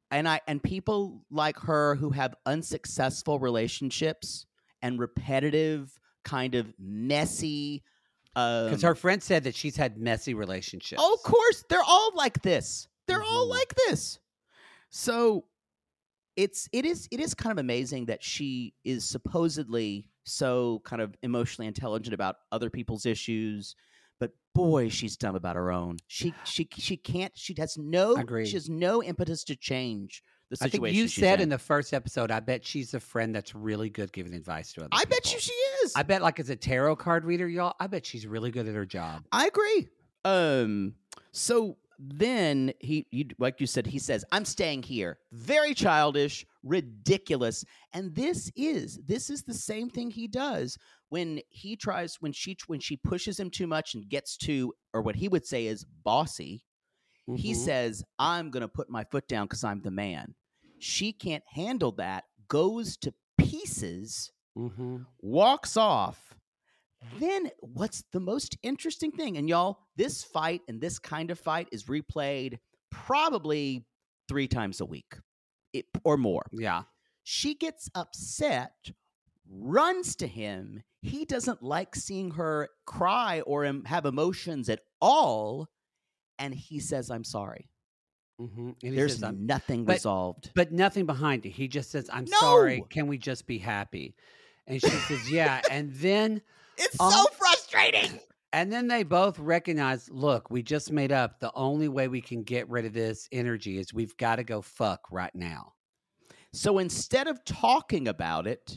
[SPEAKER 3] And people like her who have unsuccessful relationships and repetitive, kind of messy.
[SPEAKER 4] Because her friend said that she's had messy relationships.
[SPEAKER 3] Oh, of course, they're all like this. They're all
[SPEAKER 4] Mhm.
[SPEAKER 3] like this. So it is kind of amazing that she is supposedly so kind of emotionally intelligent about other people's issues, but boy, she's dumb about her own. She can't. She has no impetus to change the
[SPEAKER 4] I
[SPEAKER 3] situation.
[SPEAKER 4] think you
[SPEAKER 3] she's
[SPEAKER 4] said in the first episode, I bet she's a friend that's really good giving advice to other
[SPEAKER 3] I
[SPEAKER 4] people.
[SPEAKER 3] bet you she is.
[SPEAKER 4] I bet, like, as a tarot card reader, y'all, I bet she's really good at her job.
[SPEAKER 3] I agree. So then he, like you said, he says, "I'm staying here." Very childish, ridiculous. And this is the same thing he does when he tries, when she pushes him too much and gets too, or what he would say is bossy. He
[SPEAKER 4] Mhm.
[SPEAKER 3] says, "I'm going to put my foot down because I'm the man." She can't handle that, goes to pieces,
[SPEAKER 4] Mhm.
[SPEAKER 3] walks off. Then what's the most interesting thing? And y'all, this fight and this kind of fight is replayed probably 3 times a week or more.
[SPEAKER 4] Yeah.
[SPEAKER 3] She gets upset, runs to him. He doesn't like seeing her cry or have emotions at all. And he says, "I'm sorry."
[SPEAKER 4] Mhm. And he
[SPEAKER 3] There's
[SPEAKER 4] says, "I'm-"
[SPEAKER 3] nothing
[SPEAKER 4] but-
[SPEAKER 3] resolved.
[SPEAKER 4] But nothing behind it. He just says, "I'm
[SPEAKER 3] No!
[SPEAKER 4] sorry. Can we just be happy?" And she says, "Yeah." And then
[SPEAKER 3] It's
[SPEAKER 4] Um,
[SPEAKER 3] so frustrating.
[SPEAKER 4] they both recognize, look, we just made up. The only way we can get rid of this energy is we've got to go fuck right now.
[SPEAKER 3] So instead of talking about it,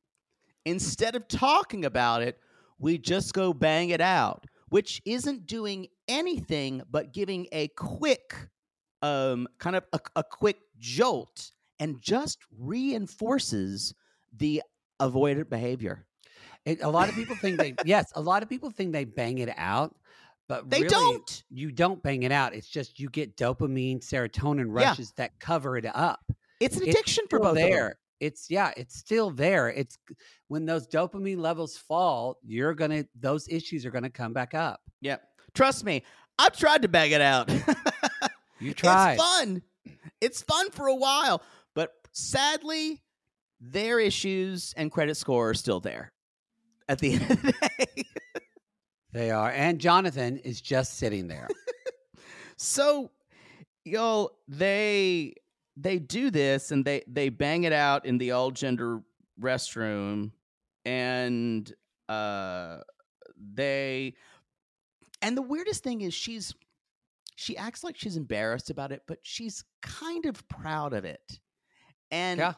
[SPEAKER 3] we just go bang it out, which isn't doing anything but giving a quick, kind of a quick jolt, and just reinforces the avoidant behavior.
[SPEAKER 4] A lot of people think a lot of people think they bang it out, but
[SPEAKER 3] They
[SPEAKER 4] really,
[SPEAKER 3] don't.
[SPEAKER 4] You don't bang it out. It's just you get dopamine, serotonin
[SPEAKER 3] Yeah.
[SPEAKER 4] rushes that cover it up.
[SPEAKER 3] It's an
[SPEAKER 4] It's
[SPEAKER 3] addiction for
[SPEAKER 4] still
[SPEAKER 3] both of them.
[SPEAKER 4] there. It's still there. It's when those dopamine levels fall, those issues are gonna come back up.
[SPEAKER 3] Yeah. Trust me, I've tried to bang it out.
[SPEAKER 4] You tried.
[SPEAKER 3] It's fun. It's fun for a while, but sadly, their issues and credit score are still there at the end of the day.
[SPEAKER 4] They are. And Jonathan is just sitting there.
[SPEAKER 3] So, y'all, they do this and they bang it out in the all gender restroom, and the weirdest thing is she acts like she's embarrassed about it, but she's kind of proud of it. And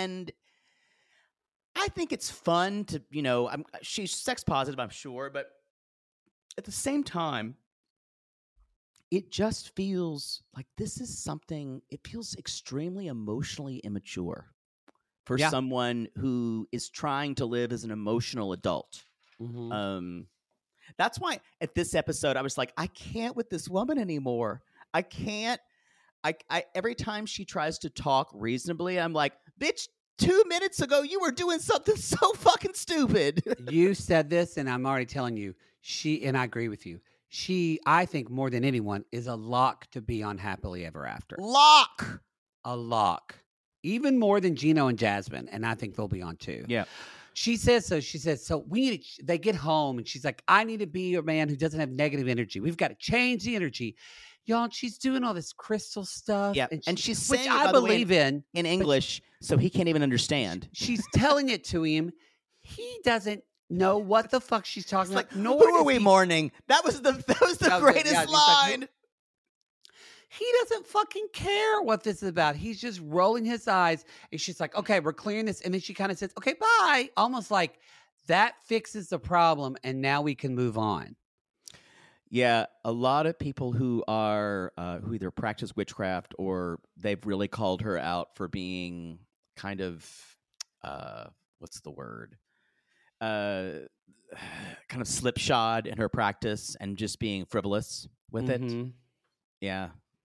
[SPEAKER 3] I think it's fun to, she's sex positive, I'm sure, but at the same time, it just feels like this is something, it feels extremely emotionally immature for someone who is trying to live as an emotional adult.
[SPEAKER 4] Mhm.
[SPEAKER 3] That's why at this episode, I was like, I can't with this woman anymore. I can't. I every time she tries to talk reasonably, I'm like, bitch, 2 minutes ago, you were doing something so fucking stupid.
[SPEAKER 4] You said this, and I'm already telling you, and I agree with you. She, I think more than anyone, is a lock to be on Happily Ever After.
[SPEAKER 3] Lock.
[SPEAKER 4] A lock. Even more than Gino and Jasmine, and I think they'll be on too.
[SPEAKER 3] Yeah.
[SPEAKER 4] She says so. She says, so we need to, they get home, and she's like, I need to be a man who doesn't have negative energy. We've got to change the energy. Y'all, she's doing all this crystal stuff.
[SPEAKER 3] Yeah, and she's
[SPEAKER 4] which
[SPEAKER 3] saying it,
[SPEAKER 4] I
[SPEAKER 3] by the way,
[SPEAKER 4] believe in
[SPEAKER 3] English, so he can't even understand.
[SPEAKER 4] She's telling it to him. He doesn't know what the fuck she's talking
[SPEAKER 3] It's
[SPEAKER 4] about.
[SPEAKER 3] like,
[SPEAKER 4] Nor
[SPEAKER 3] who are
[SPEAKER 4] does
[SPEAKER 3] we
[SPEAKER 4] he-
[SPEAKER 3] mourning? That was the greatest
[SPEAKER 4] yeah, he's like,
[SPEAKER 3] line.
[SPEAKER 4] He doesn't fucking care what this is about. He's just rolling his eyes. And she's like, okay, we're clearing this. And then she kind of says, okay, bye. Almost like that fixes the problem. And now we can move on.
[SPEAKER 3] Yeah, a lot of people who are who either practice witchcraft or they've really called her out for being kind of what's the word? Kind of slipshod in her practice and just being frivolous with it.
[SPEAKER 4] Mhm.
[SPEAKER 3] Yeah.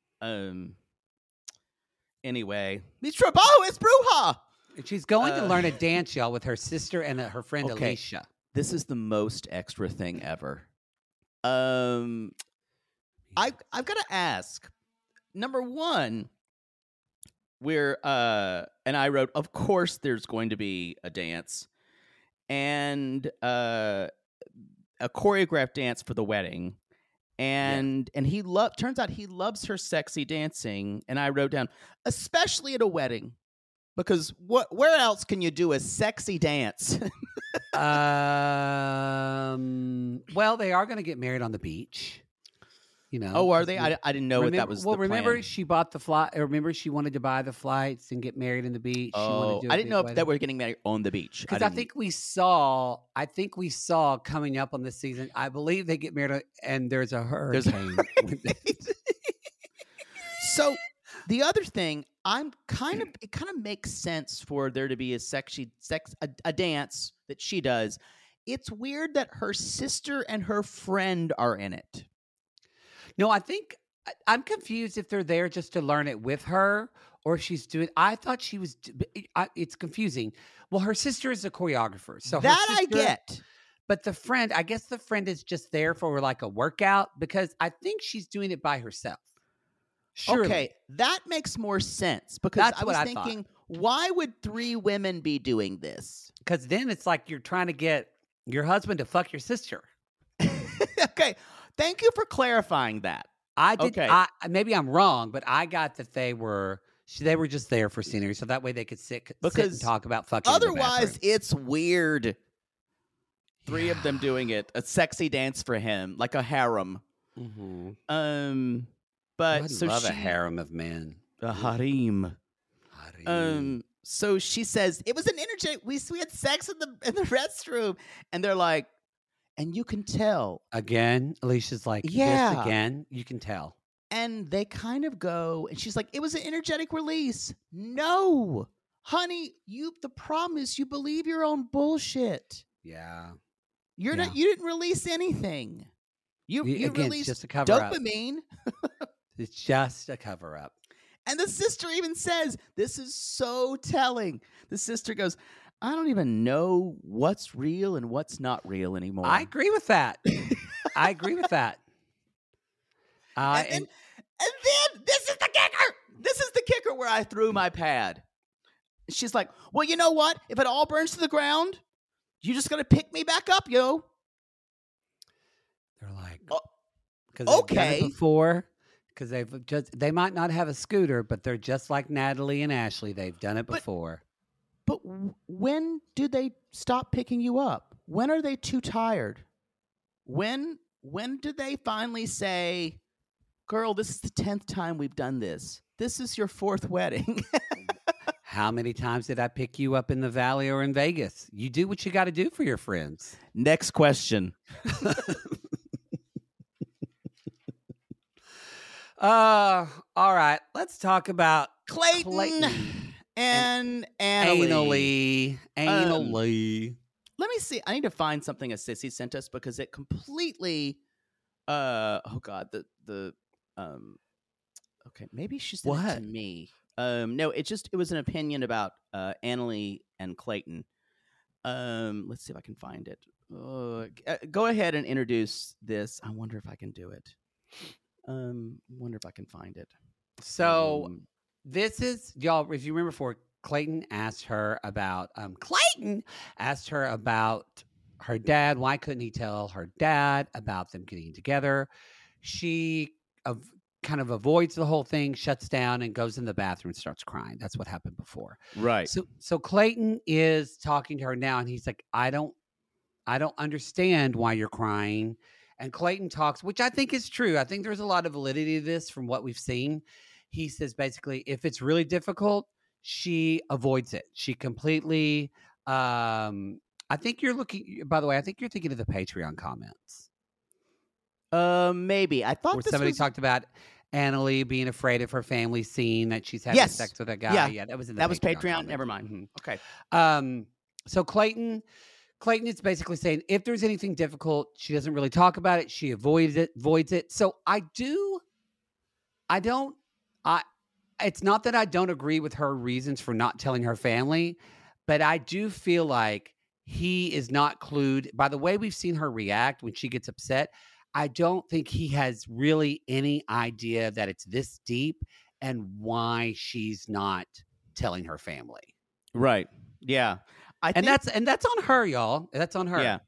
[SPEAKER 3] Anyway, it's Trabajo es bruja.
[SPEAKER 4] And she's going to learn a dance, y'all, with her sister and her friend
[SPEAKER 3] Okay.
[SPEAKER 4] Alicia.
[SPEAKER 3] This is the most extra thing ever. I've got to ask. Number one, and I wrote, of course there's going to be a dance and a choreographed dance for the wedding. And he turns out he loves her sexy dancing. And I wrote down, especially at a wedding, because where else can you do a sexy dance?
[SPEAKER 4] Well, they are going to get married on the beach. You know.
[SPEAKER 3] Oh, are they? I didn't know that was.
[SPEAKER 4] Well,
[SPEAKER 3] the
[SPEAKER 4] remember
[SPEAKER 3] plan.
[SPEAKER 4] she bought the flight. Remember she wanted to buy the flights and get married in the beach.
[SPEAKER 3] Oh, I didn't know if they were getting married on the beach.
[SPEAKER 4] Because I think we saw coming up on this season. I believe they get married and there's a hurricane.
[SPEAKER 3] So the other thing, it kind of makes sense for there to be a dance that she does. It's weird that her sister and her friend are in it.
[SPEAKER 4] No, I think I'm confused if they're there just to learn it with her or if she's doing. I thought she was. It's confusing. Well, her sister is a choreographer, so
[SPEAKER 3] that
[SPEAKER 4] her sister,
[SPEAKER 3] I get.
[SPEAKER 4] But the friend, I guess the friend is just there for like a workout because I think she's doing it by herself. Surely.
[SPEAKER 3] Okay, that makes more sense because
[SPEAKER 4] That's
[SPEAKER 3] I was
[SPEAKER 4] what I
[SPEAKER 3] thinking, why would 3 women be doing this?
[SPEAKER 4] Because then it's like you're trying to get your husband to fuck your sister.
[SPEAKER 3] Okay, thank you for clarifying that.
[SPEAKER 4] I did.
[SPEAKER 3] Okay.
[SPEAKER 4] Maybe I'm wrong, but I got that they were just there for scenery, so that way they could sit and talk about fucking.
[SPEAKER 3] Otherwise, it's weird. 3 of them doing it, a sexy dance for him, like a harem.
[SPEAKER 4] Mm-hmm.
[SPEAKER 3] But
[SPEAKER 4] I'd
[SPEAKER 3] so
[SPEAKER 4] love
[SPEAKER 3] she,
[SPEAKER 4] a harem of men.
[SPEAKER 3] a harem. So she says it was an energetic. We had sex in the restroom, and they're like, and you can tell
[SPEAKER 4] Again, Alicia's like,
[SPEAKER 3] Yeah.
[SPEAKER 4] this again, you can tell.
[SPEAKER 3] And they kind of go, and she's like, it was an energetic release. No, honey, the problem is you believe your own bullshit.
[SPEAKER 4] Yeah.
[SPEAKER 3] You didn't release anything. You
[SPEAKER 4] Again,
[SPEAKER 3] released
[SPEAKER 4] just a cover-up.
[SPEAKER 3] dopamine.
[SPEAKER 4] It's just a cover up.
[SPEAKER 3] And the sister even says, this is so telling. The sister goes, I don't even know what's real and what's not real anymore.
[SPEAKER 4] I agree with that. I agree with that.
[SPEAKER 3] And then this is the kicker. This is the kicker where I threw my pad. She's like, well, you know what? If it all burns to the ground, you just got to pick me back up, yo.
[SPEAKER 4] They're like,
[SPEAKER 3] Oh,
[SPEAKER 4] because they've done
[SPEAKER 3] okay.
[SPEAKER 4] it before. Because they might not have a scooter, but they're just like Natalie and Ashley. They've done it before.
[SPEAKER 3] But when do they stop picking you up? When are they too tired? When do they finally say, girl, this is the 10th time we've done this. This is your 4th wedding.
[SPEAKER 4] How many times did I pick you up in the Valley or in Vegas? You do what you got to do for your friends.
[SPEAKER 3] Next question.
[SPEAKER 4] All right. Let's talk about
[SPEAKER 3] Clayton and Annalie.
[SPEAKER 4] Anally.
[SPEAKER 3] Let me see. I need to find something a sissy sent us because it completely okay, maybe she sent it to me. No, it was an opinion about Annalie and Clayton. Let's see if I can find it. Go ahead and introduce this. I wonder if I can do it. Wonder if I can find it.
[SPEAKER 4] So this is, y'all, if you remember before, Clayton asked her about her dad. Why couldn't he tell her dad about them getting together? She kind of avoids the whole thing, shuts down, and goes in the bathroom and starts crying. That's what happened before.
[SPEAKER 3] Right.
[SPEAKER 4] So Clayton is talking to her now, and he's like, I don't understand why you're crying. And Clayton talks, which I think is true. I think there's a lot of validity to this from what we've seen. He says basically, if it's really difficult, she avoids it. She completely, I think you're thinking of the Patreon comments.
[SPEAKER 3] Maybe. I thought
[SPEAKER 4] where somebody talked about Annalie being afraid of her family seeing that she's having sex with a guy. Yeah, that was in the
[SPEAKER 3] Patreon.
[SPEAKER 4] comment.
[SPEAKER 3] Never mind.
[SPEAKER 4] Mm-hmm.
[SPEAKER 3] Okay.
[SPEAKER 4] So Clayton is basically saying if there's anything difficult, she doesn't really talk about it. She avoids it. So it's not that I don't agree with her reasons for not telling her family, but I do feel like he is not clued. By the way we've seen her react when she gets upset, I don't think he has really any idea that it's this deep and why she's not telling her family.
[SPEAKER 3] Right. Yeah.
[SPEAKER 4] And that's on her, y'all. That's on her.
[SPEAKER 3] Yeah.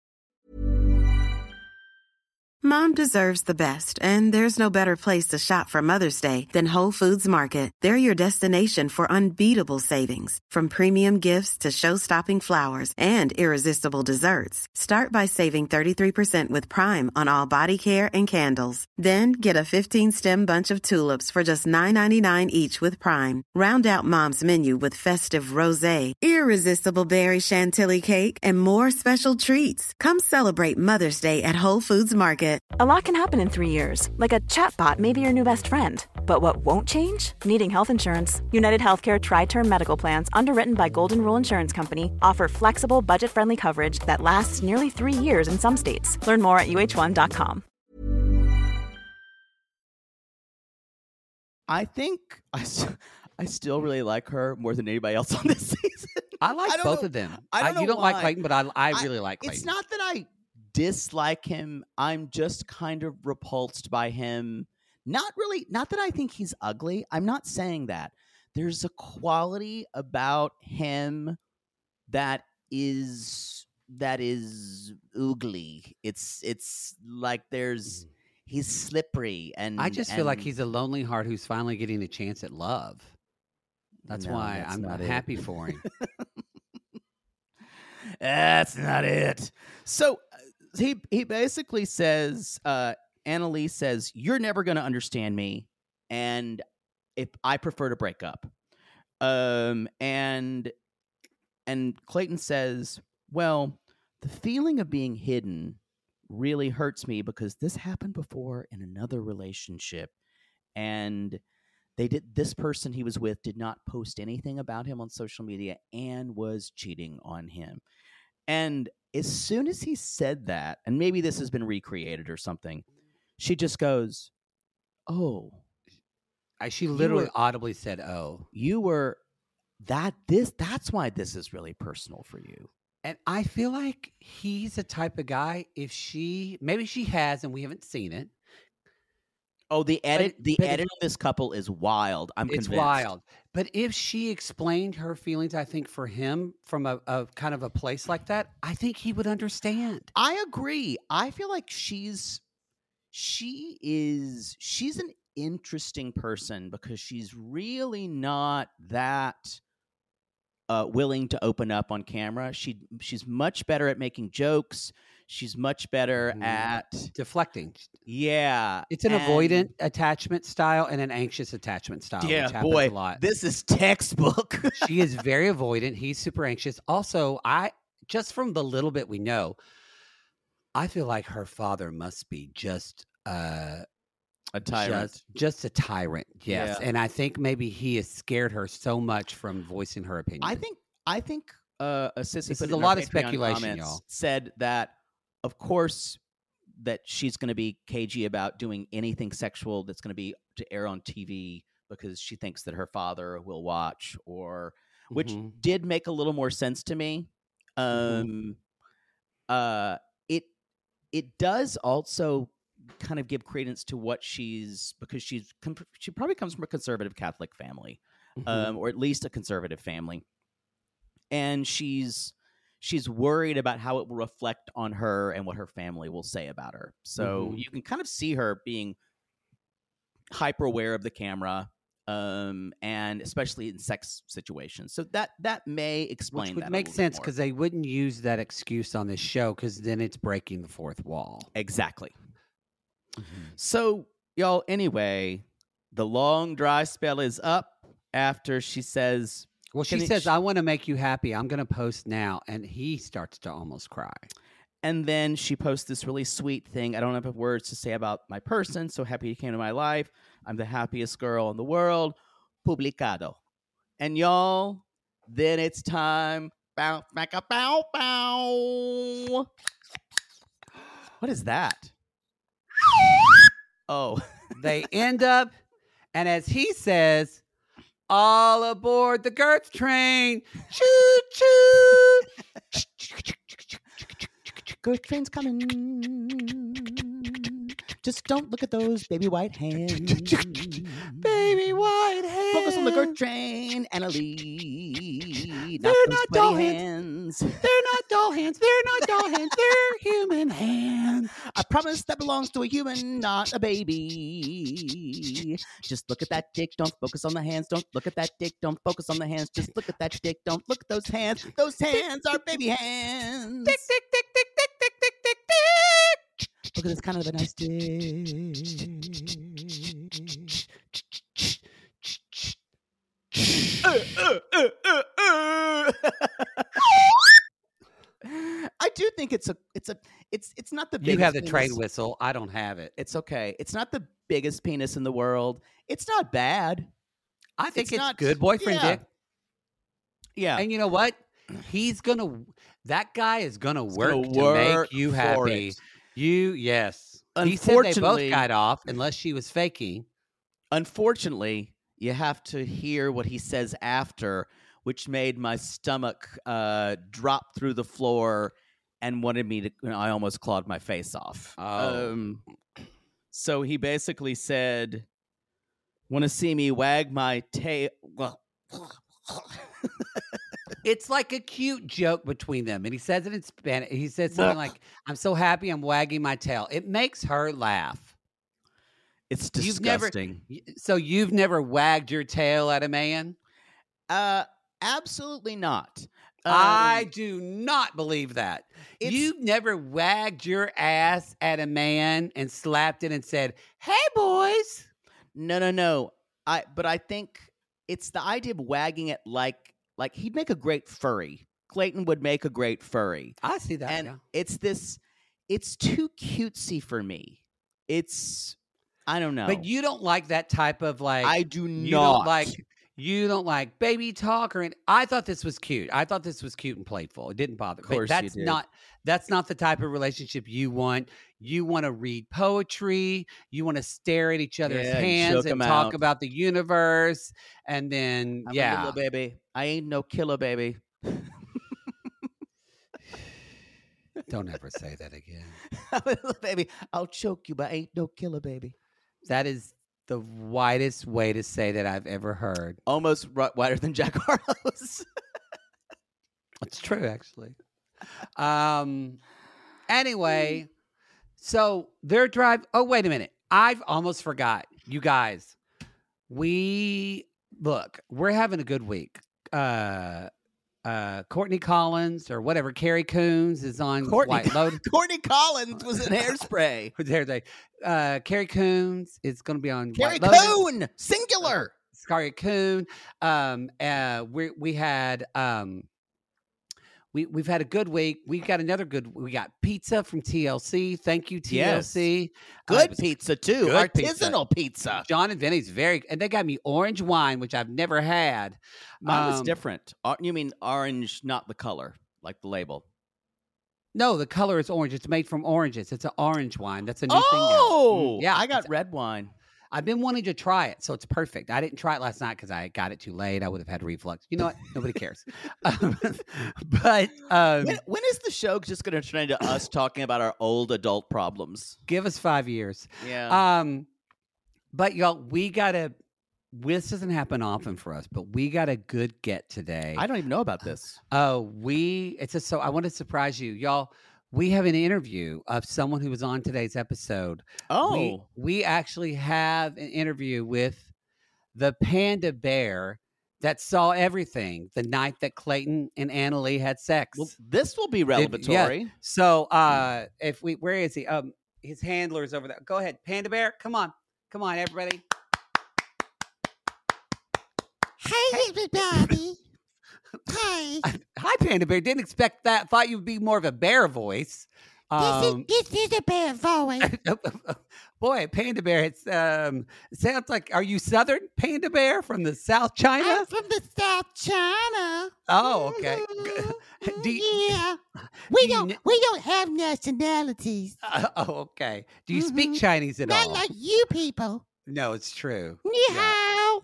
[SPEAKER 7] Mom deserves the best, and there's no better place to shop for Mother's Day than Whole Foods Market. They're your destination for unbeatable savings, from premium gifts to show-stopping flowers and irresistible desserts. Start by saving 33% with Prime on all body care and candles. Then get a 15-stem bunch of tulips for just $9.99 each with Prime. Round out Mom's menu with festive rosé, irresistible berry chantilly cake, and more special treats. Come celebrate Mother's Day at Whole Foods Market.
[SPEAKER 2] A lot can happen in 3 years, like a chatbot may be your new best friend. But what won't change? Needing health insurance. United Healthcare Tri-Term Medical Plans, underwritten by Golden Rule Insurance Company, offer flexible, budget-friendly coverage that lasts nearly 3 years in some states. Learn more at uh1.com.
[SPEAKER 3] I think I still really like her more than anybody else on this season.
[SPEAKER 4] I like
[SPEAKER 3] don't
[SPEAKER 4] both
[SPEAKER 3] know-
[SPEAKER 4] of them.
[SPEAKER 3] I don't know
[SPEAKER 4] you don't
[SPEAKER 3] why.
[SPEAKER 4] like Clayton, but I really like Clayton.
[SPEAKER 3] It's not that I dislike him. I'm just kind of repulsed by him. Not that I think he's ugly. I'm not saying that. There's a quality about him that is ugly. It's like he's slippery, and
[SPEAKER 4] I just feel like he's a lonely heart who's finally getting a chance at love. That's why I'm
[SPEAKER 3] not
[SPEAKER 4] happy for him.
[SPEAKER 3] That's not it. So he basically says, Annalise says, "You're never going to understand me, and if I prefer to break up." And Clayton says, "Well, the feeling of being hidden really hurts me because this happened before in another relationship, and this person he was with did not post anything about him on social media and was cheating on him." And as soon as he said that, and maybe this has been recreated or something, she just goes, "Oh."
[SPEAKER 4] She literally audibly said, "Oh."
[SPEAKER 3] That's why this is really personal for you.
[SPEAKER 4] And I feel like he's the type of guy, maybe she has and we haven't seen it.
[SPEAKER 3] Oh, the edit of this couple is wild. I'm
[SPEAKER 4] It's
[SPEAKER 3] convinced.
[SPEAKER 4] wild. But if she explained her feelings, I think for him from a kind of a place like that, I think he would understand.
[SPEAKER 3] I agree. I feel like she's an interesting person because she's really not that willing to open up on camera. She's much better at making jokes. She's much better at
[SPEAKER 4] deflecting.
[SPEAKER 3] Yeah.
[SPEAKER 4] It's an avoidant attachment style and an anxious attachment style.
[SPEAKER 3] Yeah,
[SPEAKER 4] which happens
[SPEAKER 3] boy,
[SPEAKER 4] a lot.
[SPEAKER 3] this is textbook.
[SPEAKER 4] She is very avoidant. He's super anxious. Also, just from the little bit we know, I feel like her father must be just
[SPEAKER 3] a tyrant.
[SPEAKER 4] Just a tyrant. Yes.
[SPEAKER 3] Yeah.
[SPEAKER 4] And I think maybe he has scared her so much from voicing her opinion.
[SPEAKER 3] I think a sissy
[SPEAKER 4] This
[SPEAKER 3] put
[SPEAKER 4] is
[SPEAKER 3] it
[SPEAKER 4] a
[SPEAKER 3] in
[SPEAKER 4] lot
[SPEAKER 3] our
[SPEAKER 4] of
[SPEAKER 3] Patreon
[SPEAKER 4] speculation,
[SPEAKER 3] comments,
[SPEAKER 4] y'all.
[SPEAKER 3] said that, of course, that she's going to be cagey about doing anything sexual that's going to be to air on TV because she thinks that her father will watch, which did make a little more sense to me. It does also kind of give credence to what because she probably comes from a conservative Catholic family, or at least a conservative family, and she's worried about how it will reflect on her and what her family will say about her. So you can kind of see her being hyper aware of the camera, and especially in sex situations. So that may explain
[SPEAKER 4] Which would
[SPEAKER 3] that
[SPEAKER 4] make sense because they wouldn't use that excuse on this show because then it's breaking the fourth wall.
[SPEAKER 3] Exactly. So, y'all, anyway, the long dry spell is up after she says...
[SPEAKER 4] Well, she says, "I want to make you happy. I'm going to post now." And he starts to almost cry.
[SPEAKER 3] And then she posts this really sweet thing. I don't have words to say about my person. So happy you came to my life. I'm the happiest girl in the world. Publicado. And y'all, then it's time. Bow, back, bow, bow. What is that? Oh.
[SPEAKER 4] They end up, and as he says, "All aboard the Girth train. Choo choo."
[SPEAKER 3] Girth train's coming. Just don't look at those baby white hands.
[SPEAKER 4] Baby white hands.
[SPEAKER 3] Focus on the Gert train, Annalie.
[SPEAKER 4] They're
[SPEAKER 3] those
[SPEAKER 4] not
[SPEAKER 3] sweaty
[SPEAKER 4] doll hands. They're not doll hands. They're not doll hands. They're human hands.
[SPEAKER 3] I promise that belongs to a human, not a baby. Just look at that dick. Don't focus on the hands. Don't look at that dick. Don't focus on the hands. Just look at that dick. Don't look at those hands. Those hands are baby hands.
[SPEAKER 4] Tick, tick, tick, tick, tick, tick, tick, tick, tick.
[SPEAKER 3] Look at this, kind of a nice dick. I do think it's not the biggest.
[SPEAKER 4] You have the train
[SPEAKER 3] penis.
[SPEAKER 4] whistle. I don't have it.
[SPEAKER 3] It's okay. It's not the biggest penis in the world. It's not bad.
[SPEAKER 4] I think it's
[SPEAKER 3] not
[SPEAKER 4] good boyfriend
[SPEAKER 3] yeah.
[SPEAKER 4] dick.
[SPEAKER 3] Yeah.
[SPEAKER 4] And you know what? That guy is gonna work to
[SPEAKER 3] work
[SPEAKER 4] make you
[SPEAKER 3] for
[SPEAKER 4] happy.
[SPEAKER 3] it.
[SPEAKER 4] Yes. He said they both
[SPEAKER 3] Unfortunately-
[SPEAKER 4] got off unless she was faking.
[SPEAKER 3] Unfortunately, you have to hear what he says after, which made my stomach drop through the floor and wanted me to. I almost clawed my face off.
[SPEAKER 4] Oh.
[SPEAKER 3] So he basically said, "Want to see me wag my tail?" Well,
[SPEAKER 4] It's like a cute joke between them. And he says it in Spanish. He says something like, I'm so happy I'm wagging my tail. It makes her laugh.
[SPEAKER 3] it's
[SPEAKER 4] You've never-
[SPEAKER 3] disgusting.
[SPEAKER 4] So you've never wagged your tail at a man?
[SPEAKER 3] Absolutely not.
[SPEAKER 4] I do not believe that.
[SPEAKER 3] It's-
[SPEAKER 4] You've never wagged your ass at a man and slapped it and said, hey, boys.
[SPEAKER 3] No. But I think it's the idea of wagging it like he'd make a great furry. Clayton would make a great furry.
[SPEAKER 4] I see that.
[SPEAKER 3] And
[SPEAKER 4] yeah.
[SPEAKER 3] it's too cutesy for me. I don't know.
[SPEAKER 4] But you don't like that type of like.
[SPEAKER 3] I do
[SPEAKER 4] You
[SPEAKER 3] not.
[SPEAKER 4] You don't like baby talk I thought this was cute. I thought this was cute and playful. It didn't bother me.
[SPEAKER 3] Of course you
[SPEAKER 4] That's
[SPEAKER 3] did.
[SPEAKER 4] that's not the type of relationship you want. You want to read poetry. You want to stare at each other's
[SPEAKER 3] Yeah, and
[SPEAKER 4] hands
[SPEAKER 3] choke
[SPEAKER 4] and
[SPEAKER 3] 'em
[SPEAKER 4] talk
[SPEAKER 3] out.
[SPEAKER 4] about the universe. And then,
[SPEAKER 3] I'm a
[SPEAKER 4] yeah.
[SPEAKER 3] little baby. I ain't no killer baby.
[SPEAKER 4] Don't ever say that again.
[SPEAKER 3] I'm a little baby. I'll choke you, but I ain't no killer baby.
[SPEAKER 4] That is the widest way to say that I've ever heard.
[SPEAKER 3] Almost wider than Jack Harlow's.
[SPEAKER 4] It's true, actually. Anyway, so their drive. Oh, wait a minute. I've almost forgot. You guys, we're having a good week. Courtney Collins or whatever, Carrie Coons is on White Lotus.
[SPEAKER 3] Courtney Collins was in Hairspray.
[SPEAKER 4] Carrie Coons is going to be on
[SPEAKER 3] Carrie
[SPEAKER 4] White Lotus.
[SPEAKER 3] Coon, singular.
[SPEAKER 4] Carrie Coon. We've had a good week. We got another good. We got pizza from TLC. Thank you, TLC.
[SPEAKER 3] Good
[SPEAKER 4] It was
[SPEAKER 3] pizza too.
[SPEAKER 4] good pizza.
[SPEAKER 3] Artisanal pizza.
[SPEAKER 4] John and Vinny's and they got me orange wine, which I've never had.
[SPEAKER 3] Mine was different. You mean orange, not the color, like the label?
[SPEAKER 4] No, the color is orange. It's made from oranges. It's an orange wine. That's a new thing now.
[SPEAKER 3] Oh,
[SPEAKER 4] Yeah,
[SPEAKER 3] I got
[SPEAKER 4] it's-
[SPEAKER 3] red wine.
[SPEAKER 4] I've been wanting to try it, so it's perfect. I didn't try it last night because I got it too late. I would have had reflux. You know what? Nobody cares. But
[SPEAKER 3] When is the show just going to turn into us talking about our old adult problems?
[SPEAKER 4] give us 5 years.
[SPEAKER 3] Yeah.
[SPEAKER 4] But y'all, this doesn't happen often for us, but we got a good get today.
[SPEAKER 3] I don't even know about this.
[SPEAKER 4] I want to surprise you, y'all. We have an interview of someone who was on today's episode.
[SPEAKER 3] Oh,
[SPEAKER 4] We actually have an interview with the panda bear that saw everything the night that Clayton and Annalie had sex.
[SPEAKER 3] well, this will be revelatory.
[SPEAKER 4] Yeah. So where is he? His handler's over there. Go ahead, panda bear. Come on, everybody.
[SPEAKER 8] Hey, everybody. Hi.
[SPEAKER 4] Hi, panda bear. Didn't expect that. Thought you would be more of a bear voice.
[SPEAKER 8] This is a bear voice.
[SPEAKER 4] Boy, panda bear. It sounds like. Are you Southern panda bear from the South China?
[SPEAKER 8] I'm from the South China.
[SPEAKER 4] Oh, okay.
[SPEAKER 8] Yeah.
[SPEAKER 4] do you
[SPEAKER 8] We don't have nationalities.
[SPEAKER 4] Okay. Do you speak Chinese at
[SPEAKER 8] Not
[SPEAKER 4] all?
[SPEAKER 8] like you people.
[SPEAKER 4] No, it's true.
[SPEAKER 8] Ni hao.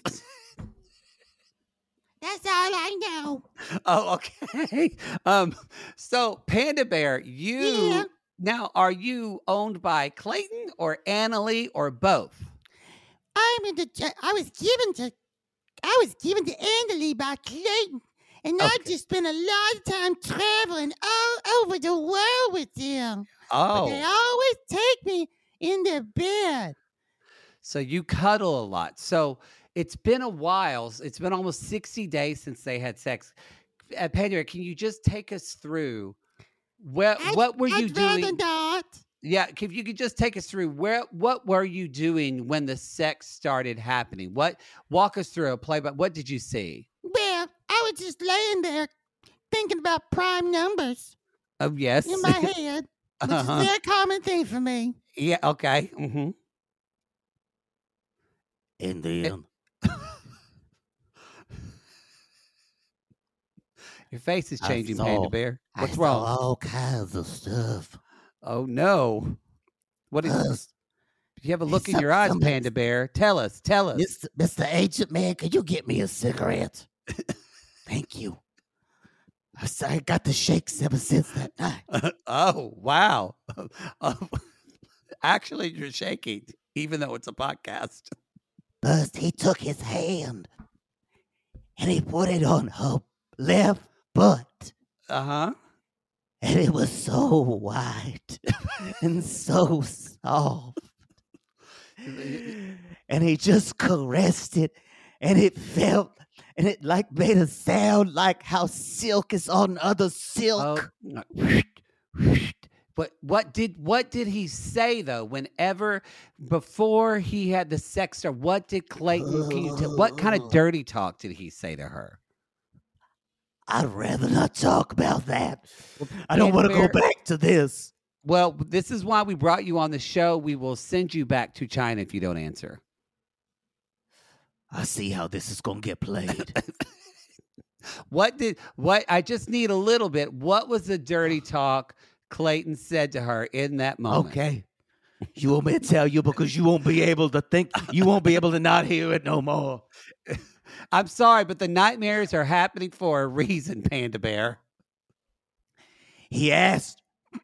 [SPEAKER 8] That's all I know.
[SPEAKER 4] Oh, okay. So Panda Bear,
[SPEAKER 8] Yeah.
[SPEAKER 4] Now, are you owned by Clayton or Annalie or both?
[SPEAKER 8] I was given to Annalie by Clayton, and I
[SPEAKER 4] Okay.
[SPEAKER 8] just spent a lot of time traveling all over the world with them. But they always take me in their bed.
[SPEAKER 4] So you cuddle a lot. So it's been a while. It's been almost 60 days since they had sex. Pandora, can you just take us through what were you
[SPEAKER 8] I'd rather
[SPEAKER 4] doing?
[SPEAKER 8] not.
[SPEAKER 4] Yeah, if you could just take us through what were you doing when the sex started happening? Walk us through a play, but what did you see?
[SPEAKER 8] Well, I was just laying there thinking about prime numbers
[SPEAKER 4] Oh, yes.
[SPEAKER 8] in my head, which is a
[SPEAKER 4] Uh-huh.
[SPEAKER 8] very common thing for me.
[SPEAKER 4] Yeah, okay.
[SPEAKER 3] And then
[SPEAKER 4] Your face is
[SPEAKER 3] I
[SPEAKER 4] changing,
[SPEAKER 3] saw-
[SPEAKER 4] Panda Bear.
[SPEAKER 3] I
[SPEAKER 4] What's
[SPEAKER 3] saw
[SPEAKER 4] wrong?
[SPEAKER 3] all kinds of stuff.
[SPEAKER 4] Oh no. What is
[SPEAKER 3] Uh,
[SPEAKER 4] you have a look in your eyes,
[SPEAKER 3] somebody-
[SPEAKER 4] Panda Bear. Tell us.
[SPEAKER 3] Mr. Agent Man, could you get me a cigarette? Thank you. I got the shakes ever since that night.
[SPEAKER 4] Oh, wow. Actually, you're shaking, even though it's a podcast.
[SPEAKER 3] But he took his hand and he put it on her left butt.
[SPEAKER 4] Uh-huh.
[SPEAKER 3] And it was so white and so soft. And he just caressed it and it felt and it like made a sound like how silk is on other silk.
[SPEAKER 4] Oh. But what did he say though? Whenever before he had the sex start, what did Clayton? What kind of dirty talk did he say to her?
[SPEAKER 3] I'd rather not talk about that. I don't want to go
[SPEAKER 4] Bear-
[SPEAKER 3] back to this.
[SPEAKER 4] Well, this is why we brought you on the show. We will send you back to China if you don't answer.
[SPEAKER 3] I see how this is going to get played.
[SPEAKER 4] What I just need a little bit. What was the dirty talk Clayton said to her in that moment?
[SPEAKER 3] Okay. You want me to tell you because you won't be able to think, you won't be able to not hear it no more.
[SPEAKER 4] I'm sorry, but the nightmares are happening for a reason, Panda Bear.
[SPEAKER 3] He asked,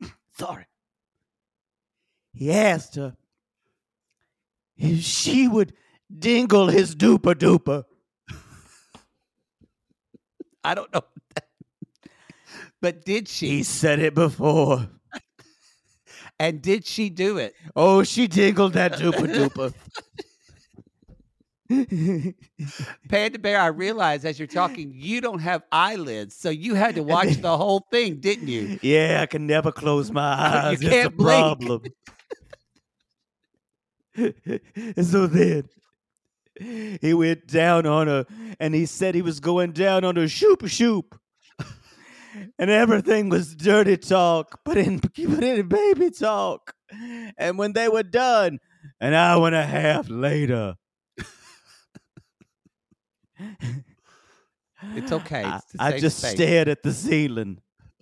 [SPEAKER 3] he asked her if she would dingle his duper duper.
[SPEAKER 4] I don't know. But did
[SPEAKER 3] He
[SPEAKER 4] she?
[SPEAKER 3] said it before.
[SPEAKER 4] And did she do it?
[SPEAKER 3] Oh, she dingled that duper duper.
[SPEAKER 4] Panda Bear, I realize as you're talking, you don't have eyelids, so you had to watch the whole thing, didn't you?
[SPEAKER 3] Yeah, I can never close my eyes.
[SPEAKER 4] You
[SPEAKER 3] It's a
[SPEAKER 4] can't blink.
[SPEAKER 3] problem. And so then he went down on her and he said he was going down on her shoop shoop. And everything was dirty talk, but in baby talk. And when they were done, an hour and a half later,
[SPEAKER 4] It's okay. It's a
[SPEAKER 3] I
[SPEAKER 4] safe
[SPEAKER 3] just
[SPEAKER 4] space.
[SPEAKER 3] stared at the ceiling.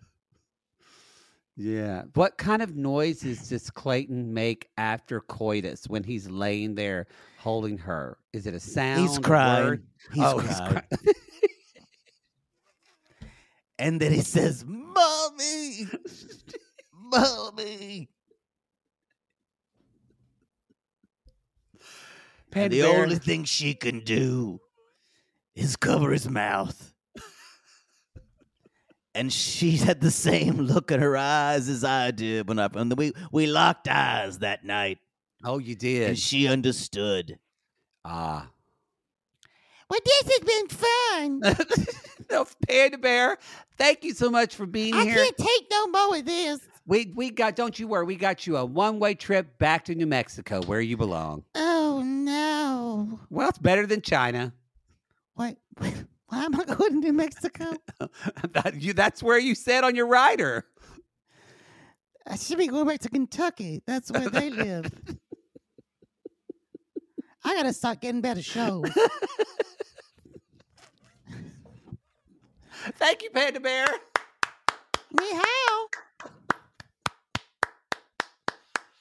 [SPEAKER 4] Yeah. What kind of noises does Clayton make after coitus when he's laying there holding her? Is it a sound?
[SPEAKER 3] He's
[SPEAKER 4] a
[SPEAKER 3] crying.
[SPEAKER 4] word?
[SPEAKER 3] He's
[SPEAKER 4] Oh,
[SPEAKER 3] crying. And then he says, "Mommy, mommy." And
[SPEAKER 4] Panda
[SPEAKER 3] the
[SPEAKER 4] Bear,
[SPEAKER 3] only thing she can do is cover his mouth. And she had the same look in her eyes as I did when we locked eyes that night.
[SPEAKER 4] oh, you
[SPEAKER 3] And
[SPEAKER 4] did.
[SPEAKER 3] she understood.
[SPEAKER 4] Ah.
[SPEAKER 8] Well, this has been fun.
[SPEAKER 4] No, Panda Bear, thank you so much for being
[SPEAKER 8] I
[SPEAKER 4] here.
[SPEAKER 8] can't take no more of this.
[SPEAKER 4] We got, don't you worry, we got you a one-way trip back to New Mexico where you belong.
[SPEAKER 8] Oh, no.
[SPEAKER 4] Well, it's better than China.
[SPEAKER 8] Why am I going to New Mexico?
[SPEAKER 4] That's where you said on your rider.
[SPEAKER 8] I should be going back to Kentucky. That's where they live. I got to start getting better shows.
[SPEAKER 4] Thank you, Panda Bear.
[SPEAKER 8] Ni hao.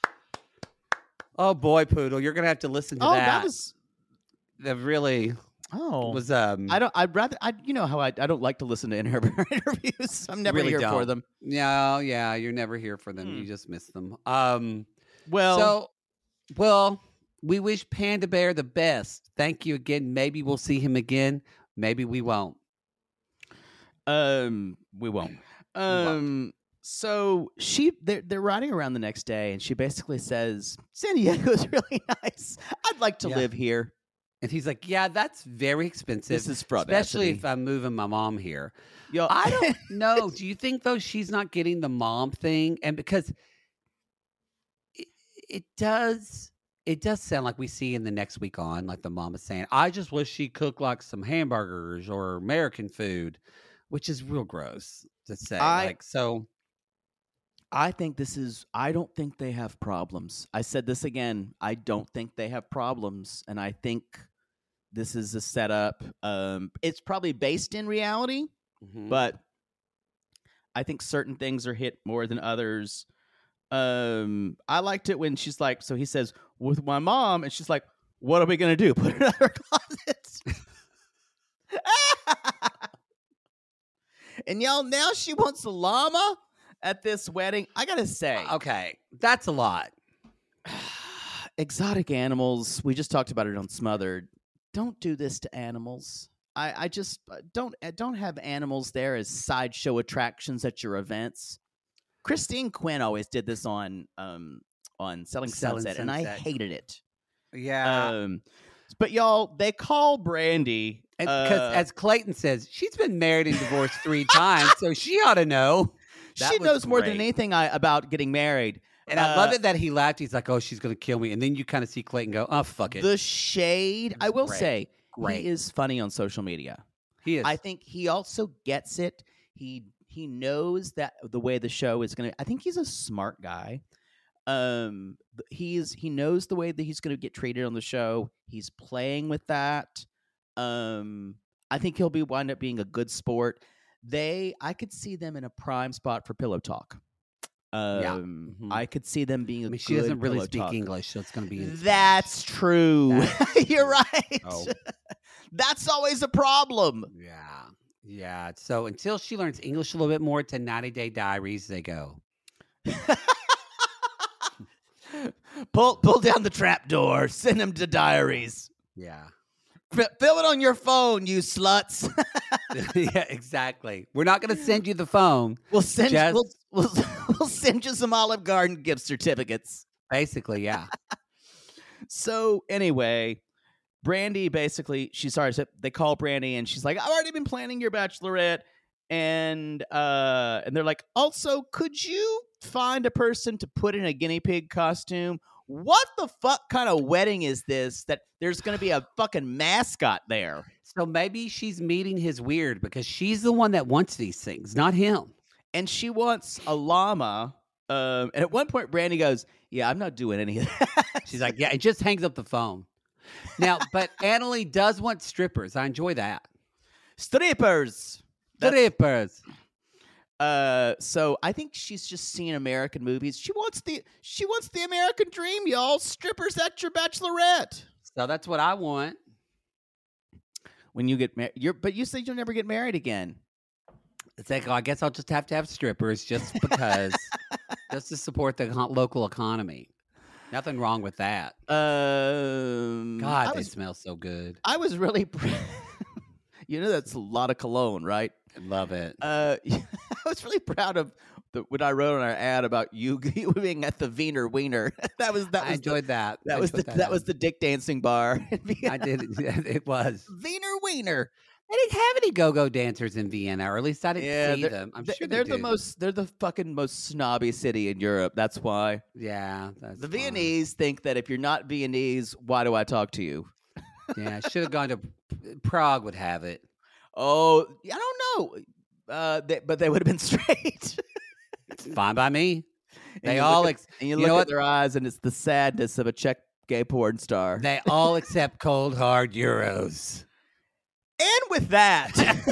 [SPEAKER 4] Oh boy, Poodle, you're gonna have to listen to
[SPEAKER 8] Oh,
[SPEAKER 4] that.
[SPEAKER 8] that was...
[SPEAKER 4] The really,
[SPEAKER 3] Oh,
[SPEAKER 4] Was
[SPEAKER 3] I'd rather. You know how I don't like to listen to her interviews. I'm never
[SPEAKER 4] really
[SPEAKER 3] here for
[SPEAKER 4] don't.
[SPEAKER 3] them.
[SPEAKER 4] No, yeah, you're never here for them. You just miss them.
[SPEAKER 3] Well,
[SPEAKER 4] Well, we wish Panda Bear the best. Thank you again. Maybe we'll see him again. Maybe we won't.
[SPEAKER 3] we won't. So they're riding around the next day, and she basically says, "San Diego's really nice. I'd like to live here."
[SPEAKER 4] And he's like, "Yeah, that's very expensive.
[SPEAKER 3] This is fraud,
[SPEAKER 4] especially if I'm moving my mom here."
[SPEAKER 3] Yo,
[SPEAKER 4] I don't know. Do you think though she's not getting the mom thing? And because it does sound like we see in the next week on, like the mom is saying, "I just wish she cooked like some hamburgers or American food," which is real gross to say.
[SPEAKER 3] I think I don't think they have problems. I said this again. I don't think they have problems. And I think this is a setup. It's probably based in reality, but I think certain things are hit more than others. I liked it when she's like, so he says, with my mom, and she's like, what are we going to do? Put her in her closet. And y'all, now she wants a llama at this wedding. I gotta say,
[SPEAKER 4] okay, that's a lot.
[SPEAKER 3] Exotic animals. We just talked about it on Smothered. Don't do this to animals. I just don't have animals there as sideshow attractions at your events. Christine Quinn always did this on Selling Sunset, and I hated it.
[SPEAKER 4] Yeah.
[SPEAKER 3] But y'all, they call Brandy.
[SPEAKER 4] Because as Clayton says, she's been married and divorced 3 times, so she ought to know.
[SPEAKER 3] She knows more than anything about getting married.
[SPEAKER 4] And I love it that he laughed. He's like, oh, she's going to kill me. And then you kind of see Clayton go, oh, fuck it.
[SPEAKER 3] The shade, I will say, he is funny on social media.
[SPEAKER 4] He is.
[SPEAKER 3] I think he also gets it. He knows that the way the show is going to, I think he's a smart guy. He knows the way that he's going to get treated on the show. He's playing with that. I think he'll wind up being a good sport. I could see them in a prime spot for pillow talk. I could see them being a good
[SPEAKER 4] she doesn't really speak
[SPEAKER 3] talk.
[SPEAKER 4] English, so it's going to be
[SPEAKER 3] That's true. You're right. Oh. That's always a problem.
[SPEAKER 4] Yeah. So until she learns English a little bit more, to 90 Day Diaries they go.
[SPEAKER 3] Pull down the trap door. Send them to Diaries.
[SPEAKER 4] Yeah.
[SPEAKER 3] Fill it on your phone, you sluts.
[SPEAKER 4] Yeah, exactly. We're not going to send you the phone.
[SPEAKER 3] We'll send you some Olive Garden gift certificates.
[SPEAKER 4] Basically, yeah.
[SPEAKER 3] So anyway, Brandy basically, they call Brandy and she's like, I've already been planning your bachelorette. And they're like, also, could you find a person to put in a guinea pig costume? What the fuck kind of wedding is this that there's going to be a fucking mascot there?
[SPEAKER 4] So maybe she's meeting his weird because she's the one that wants these things, not him.
[SPEAKER 3] And she wants a llama. And at one point, Brandy goes, yeah, I'm not doing any of that.
[SPEAKER 4] She's like, yeah, and just hangs up the phone. Now, but Annalie does want strippers. I enjoy that.
[SPEAKER 3] Strippers.
[SPEAKER 4] So
[SPEAKER 3] I think she's just seen American movies. She wants the American dream, y'all. Strippers at your bachelorette.
[SPEAKER 4] So that's what I want.
[SPEAKER 3] When you get married, but you said you'll never get married again.
[SPEAKER 4] It's like, I guess I'll just have to have strippers just because, just to support the local economy. Nothing wrong with that. God, they smell so good.
[SPEAKER 3] I was really, that's a lot of cologne, right?
[SPEAKER 4] I love it.
[SPEAKER 3] I was really proud of when I wrote on our ad about you being at the Wiener Wiener. I
[SPEAKER 4] enjoyed that.
[SPEAKER 3] That was the dick dancing bar.
[SPEAKER 4] I did. It was
[SPEAKER 3] Wiener Wiener.
[SPEAKER 4] They didn't have any go-go dancers in Vienna, or at least I didn't see them. I'm sure
[SPEAKER 3] they're the fucking most snobby city in Europe. That's why.
[SPEAKER 4] Yeah,
[SPEAKER 3] the Viennese think that if you're not Viennese, why do I talk to you?
[SPEAKER 4] Yeah, I should have gone to Prague. Would have it.
[SPEAKER 3] Oh, I don't know. But they would have been straight.
[SPEAKER 4] It's fine by me.
[SPEAKER 3] And you look at their eyes, and it's the sadness of a Czech gay porn star.
[SPEAKER 4] They all accept cold hard euros.
[SPEAKER 3] And with that,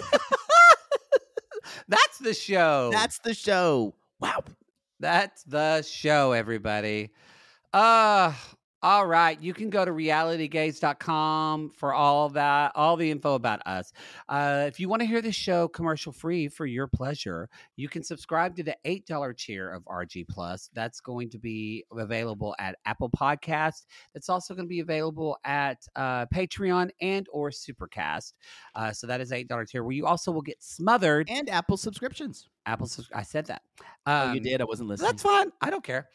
[SPEAKER 4] that's the show.
[SPEAKER 3] That's the show. Wow.
[SPEAKER 4] That's the show, everybody. All right. You can go to realitygaze.com for all that, all the info about us. If you want to hear this show commercial free for your pleasure, you can subscribe to the $8 tier of RG Plus. That's going to be available at Apple Podcasts. That's also going to be available at Patreon and or Supercast. So that is $8 tier where you also will get Smothered.
[SPEAKER 3] And Apple subscriptions.
[SPEAKER 4] I said that.
[SPEAKER 3] Oh, you did? I wasn't listening.
[SPEAKER 4] That's fine. I don't care.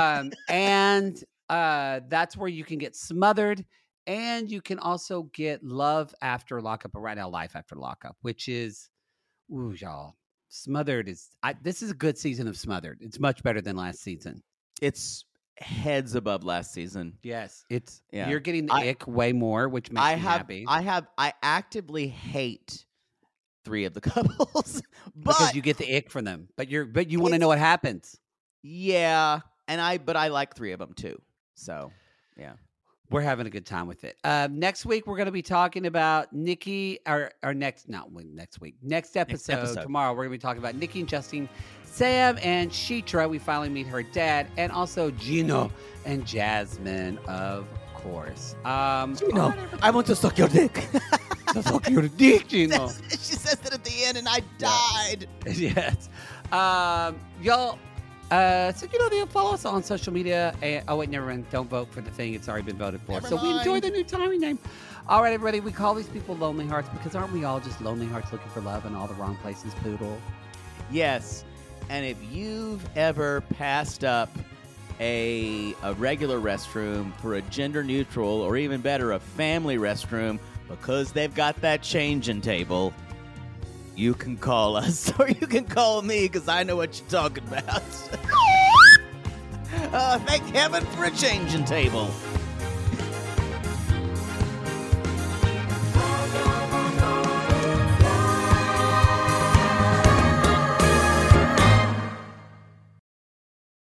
[SPEAKER 4] And that's where you can get Smothered, and you can also get Love After Lockup, but right now Life After Lockup, which is, ooh, y'all, Smothered is, this is a good season of Smothered. It's much better than last season.
[SPEAKER 3] It's heads above last season.
[SPEAKER 4] Yes, you're getting the ick way more, which makes me happy.
[SPEAKER 3] I actively hate 3 of the couples
[SPEAKER 4] because you get the ick from them, but you want to know what happens.
[SPEAKER 3] Yeah, but I like 3 of them too. So, yeah.
[SPEAKER 4] We're having a good time with it. Next week, we're going to be talking about Nikki, next episode, tomorrow, we're going to be talking about Nikki and Justine, Sam and Sheetra. We finally meet her dad, and also Gino and Jasmine, of course.
[SPEAKER 3] Gino, I want to suck your dick.
[SPEAKER 4] To suck your dick, Gino.
[SPEAKER 3] She says that at the end, and I died.
[SPEAKER 4] Yes. Y'all. So they'll follow us on social media. Oh wait, never mind. Don't vote for the thing; it's already been voted for.
[SPEAKER 3] Never
[SPEAKER 4] so
[SPEAKER 3] mind.
[SPEAKER 4] We enjoy the new timing name. All right, everybody. We call these people lonely hearts because aren't we all just lonely hearts looking for love in all the wrong places, Poodle?
[SPEAKER 3] Yes. And if you've ever passed up a regular restroom for a gender neutral, or even better, a family restroom because they've got that changing table, you can call us, or you can call me, because I know what you're talking about. Thank heaven for a changing table.